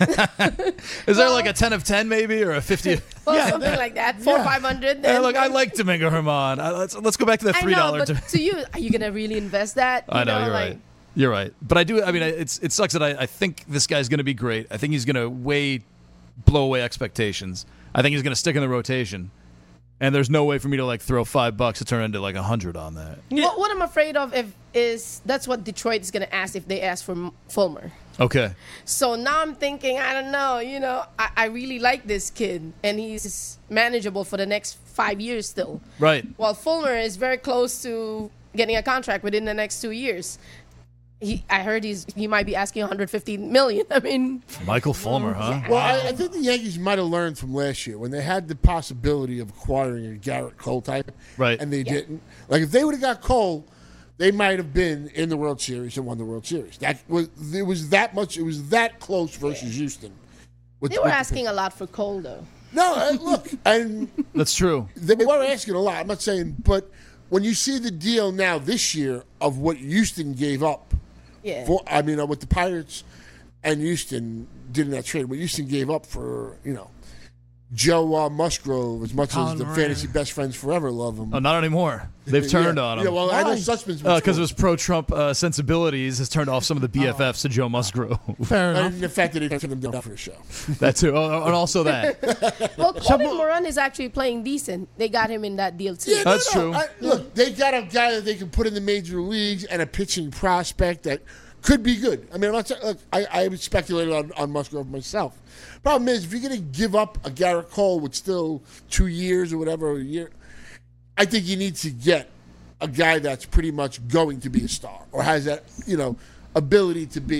Is there like a ten of ten maybe or a fifty? Well, something like that. Four Yeah. five hundred. Yeah, look, I like Domingo Herman. I, let's let's go back to the I three know, dollars. but to you, are you gonna really invest that? You I know, you're like, right. You're right. But I do. I mean, I- it's it sucks that I, I think this guy's going to be great. I think he's going to way blow away expectations. I think he's going to stick in the rotation. And there's no way for me to like throw five bucks to turn into like a hundred on that. What, what I'm afraid of if is that's what Detroit is gonna ask if they ask for M- Fulmer. Okay. So now I'm thinking, I don't know, you know, I, I really like this kid, and he's manageable for the next five years still. Right. While Fulmer is very close to getting a contract within the next two years. He, I heard he's he might be asking one hundred fifty million. I mean, Michael Fulmer, huh? Well, I, I think the Yankees might have learned from last year when they had the possibility of acquiring a Garrett Cole type, Right. And they didn't. Like if they would have got Cole, they might have been in the World Series and won the World Series. That was it was that much. It was that close versus Houston. With- they were with the- asking a lot for Cole though. No, uh, look, and That's true. they were asking a lot. I'm not saying, but when you see the deal now this year of what Houston gave up, Yeah. for I mean, uh, what the Pirates and Houston did in that trade, what Houston gave up for, you know, Joe uh, Musgrove, as much Colin as the Moran. fantasy best friends forever love him. Oh, not anymore. They've turned yeah. on him. Yeah, well, I know Why? Sussman's Because of his pro-Trump uh, sensibilities has turned off some of the B F Fs to Joe Musgrove. Fair enough. and the fact that he turned him down for the show. That too. Oh, and also that. Well, Corbin Moran is actually playing decent. They got him in that deal too. Yeah, no, That's no, true. I- look, they got a guy that they can put in the major leagues and a pitching prospect that could be good. I mean, I'm not saying, look, I, I speculated on, on Musgrove myself. Problem is, if you're going to give up a Garrett Cole with still two years or whatever, a year, I think you need to get a guy that's pretty much going to be a star or has that, you know, ability to be a,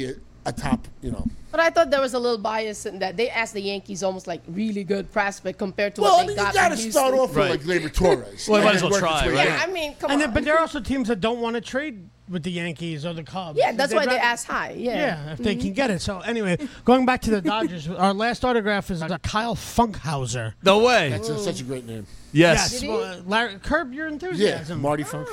a top, you know. But I thought there was a little bias in that they asked the Yankees almost like really good prospect compared to Well, what I they mean, got you got to from start Houston. off Right. with like Gleyber Torres. Well, you might and as well work try, its way right? down. Yeah, I mean, come And on. then, but there are also teams that don't want to trade with the Yankees or the Cubs. yeah, that's They'd why they rather- asked high. Yeah. Yeah, if they can get it. So anyway, going back to the Dodgers, our last autograph is a Kyle Funkhauser. No way. That's a, such a great name. Yes. Yes, well, uh, Larry, curb your Yeah, enthusiasm. Marty Funk.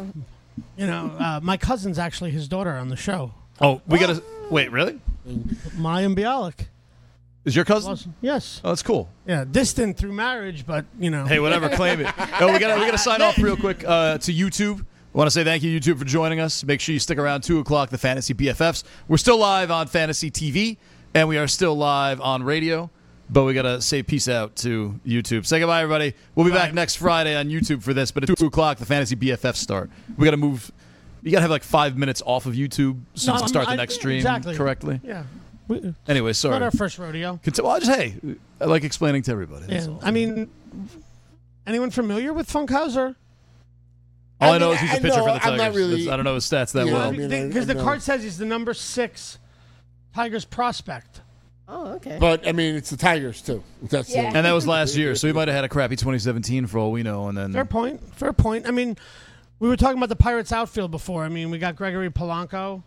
You know, uh, my cousin's actually his daughter on the show, Oh, we gotta wait. Really? Maya Bialik. Is your cousin? Yes. Oh, that's cool. Yeah, distant through marriage, but you know. Hey, whatever, claim it. No, we gotta we gotta sign off real quick uh, to YouTube. I want to say thank you, YouTube, for joining us. Make sure you stick around two o'clock. The Fantasy B F Fs. We're still live on Fantasy T V, and we are still live on radio. But we gotta say peace out to YouTube. Say goodbye, everybody. We'll be back next Friday on YouTube for this. But at two o'clock, the Fantasy B F Fs start. We gotta move. You gotta have like five minutes off of YouTube so No, you can start the I- next stream exactly. correctly. Yeah. We, Anyway, sorry. not our first rodeo. Conti- well, just hey, I like explaining to everybody. That's Yeah. all. I mean, anyone familiar with Funkhauser? All I, I know mean, is he's a I pitcher know, for the I'm not Tigers. really- That's- I don't know his stats that Yeah, well. I mean, Because I the know. card says he's the number six Tigers prospect. Oh, okay. But I mean, it's the Tigers too. That's Yeah. the, And that was last year, so he might have had a crappy twenty seventeen for all we know. And then Fair point. Fair point. I mean, we were talking about the Pirates outfield before. I mean, we got Gregory Polanco.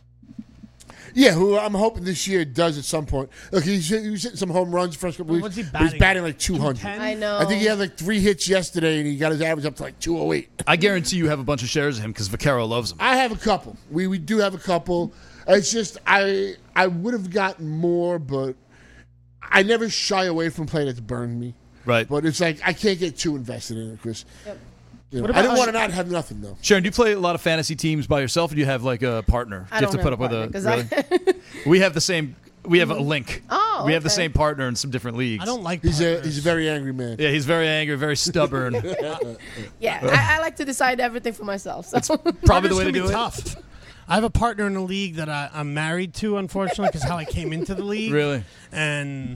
yeah. Who I'm hoping this year does at some point. Look, he's he was hitting some home runs first couple weeks. What's he but he's batting? batting like two hundred. ten? I know. I think he had like three hits yesterday, and he got his average up to like two oh eight. I guarantee you have a bunch of shares of him because Vaquero loves him. I have a couple. We we do have a couple. It's just I I would have gotten more, but I never shy away from play that's burned me. Right. But it's like I can't get too invested in it, Chris. Yep. You know, What I about- didn't want to not have nothing though. Sharon, do you play a lot of fantasy teams by yourself, or do you have like a partner? I do you don't have to put have up a with a. partner, 'cause Really? We have the same. We have a link. Oh, We have the okay. same partner in some different leagues. I don't like He's a partners. he's a very angry man. Yeah, he's very angry, very stubborn. Yeah, I, I like to decide everything for myself. So. Probably the way to Partners can do be it. tough. I have a partner in the league that I, I'm married to, unfortunately, because how I came into the league. Really, And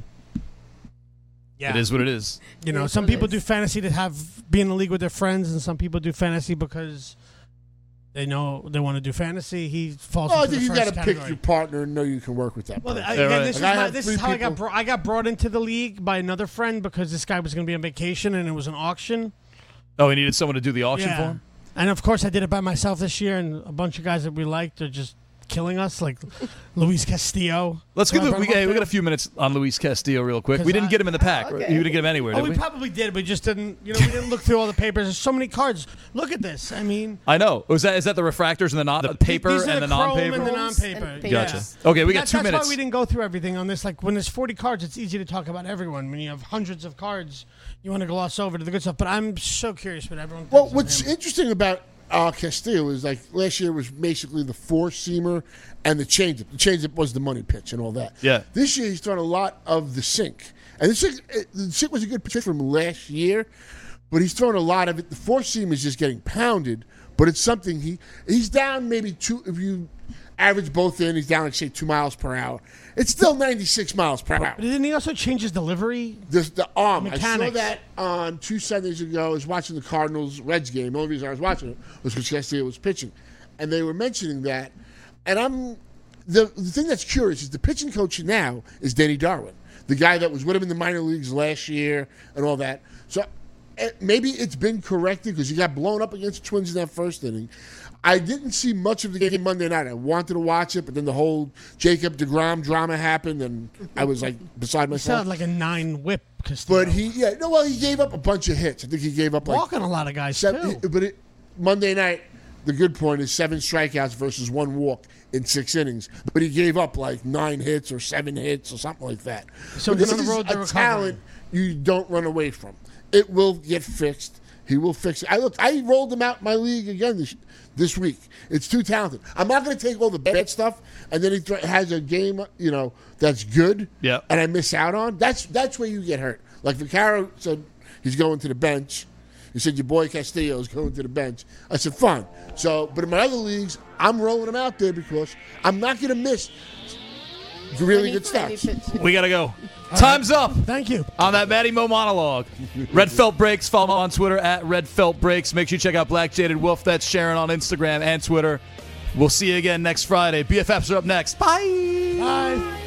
yeah, it is what it is. You know, It is some what it people is. do fantasy to have be in the league with their friends, and some people do fantasy because they know they want to do fantasy. He falls Well, I into think the you first got to category. pick your partner and know you can work with that. Well, person. I, Yeah, again, right. this is, Like, I my, have this three is how I got people- bro- I got brought into the league by another friend because this guy was going to be on vacation and it was an auction. Oh, he needed someone to do the auction for Yeah. him. And of course, I did it by myself this year, and a bunch of guys that we liked are just killing us, like Luis Castillo. Let's So get I the, brought we, him up got, we there. got a few minutes on Luis Castillo real quick. 'Cause We didn't I- get him in the pack. Okay. You didn't get him anywhere, Oh, did we we? probably did. We just didn't. You know, we didn't look through all the papers. There's so many cards. Look at this. I mean, I know. Was that is that the refractors and the non the paper these are and the, the chrome non-paper? and the Chromes non-paper. and Yeah. Gotcha. Okay, we got That's, two that's minutes. why we didn't go through everything on this. Like when there's forty cards, it's easy to talk about everyone. When you have hundreds of cards, you want to gloss over to the good stuff. But I'm so curious what everyone. Well, thinks of what's him. interesting about uh, Castillo is like last year was basically the four seamer and the changeup. The changeup was the money pitch and all that. Yeah. This year he's thrown a lot of the sink, and the sink, it- the sink was a good pitch from last year, but he's thrown a lot of it. The four seam is just getting pounded, but it's something he he's down maybe two. If you average both in, he's down like say two miles per hour. It's still ninety-six miles per hour. But didn't he also change his delivery? The, the arm. I saw Mechanics. that on two Sundays ago. I was watching the Cardinals Reds game. The only reason I was watching it was because Castillo was pitching, and they were mentioning that. And I'm the the thing that's curious is the pitching coach now is Danny Darwin, the guy that was with him in the minor leagues last year and all that. So eh, maybe it's been corrected because he got blown up against the Twins in that first inning. I didn't see much of the game Monday night. I wanted to watch it, but then the whole Jacob deGrom drama happened, and I was like beside He myself. sounded like a nine whip. Castillo. But he, yeah, no, well, he gave up a bunch of hits. I think he gave up like walking a lot of guys seven. too. But it, Monday night, the good point is seven strikeouts versus one walk in six innings. But he gave up like nine hits or seven hits or something like that. So But he's this on the is road to a recovery. talent you don't run away from. It will get fixed. He will fix it. I look. I rolled him out in my league again this this week. It's too talented. I'm not going to take all the bad stuff and then he th- has a game, you know, that's good. Yeah. And I miss out on. That's that's where you get hurt. Like Vaccaro said, he's going to the bench. He said your boy Castillo is going to the bench. I said fine. So, but in my other leagues, I'm rolling him out there because I'm not going to miss really good Any- any starts. pitch. We gotta go. Time's up. Thank you. On that Matty Mo monologue. Red Felt Breaks. Follow on Twitter at Red Felt Breaks. Make sure you check out Black Jaded Wolf. That's Sharon on Instagram and Twitter. We'll see you again next Friday. B F Fs are up next. Bye. Bye.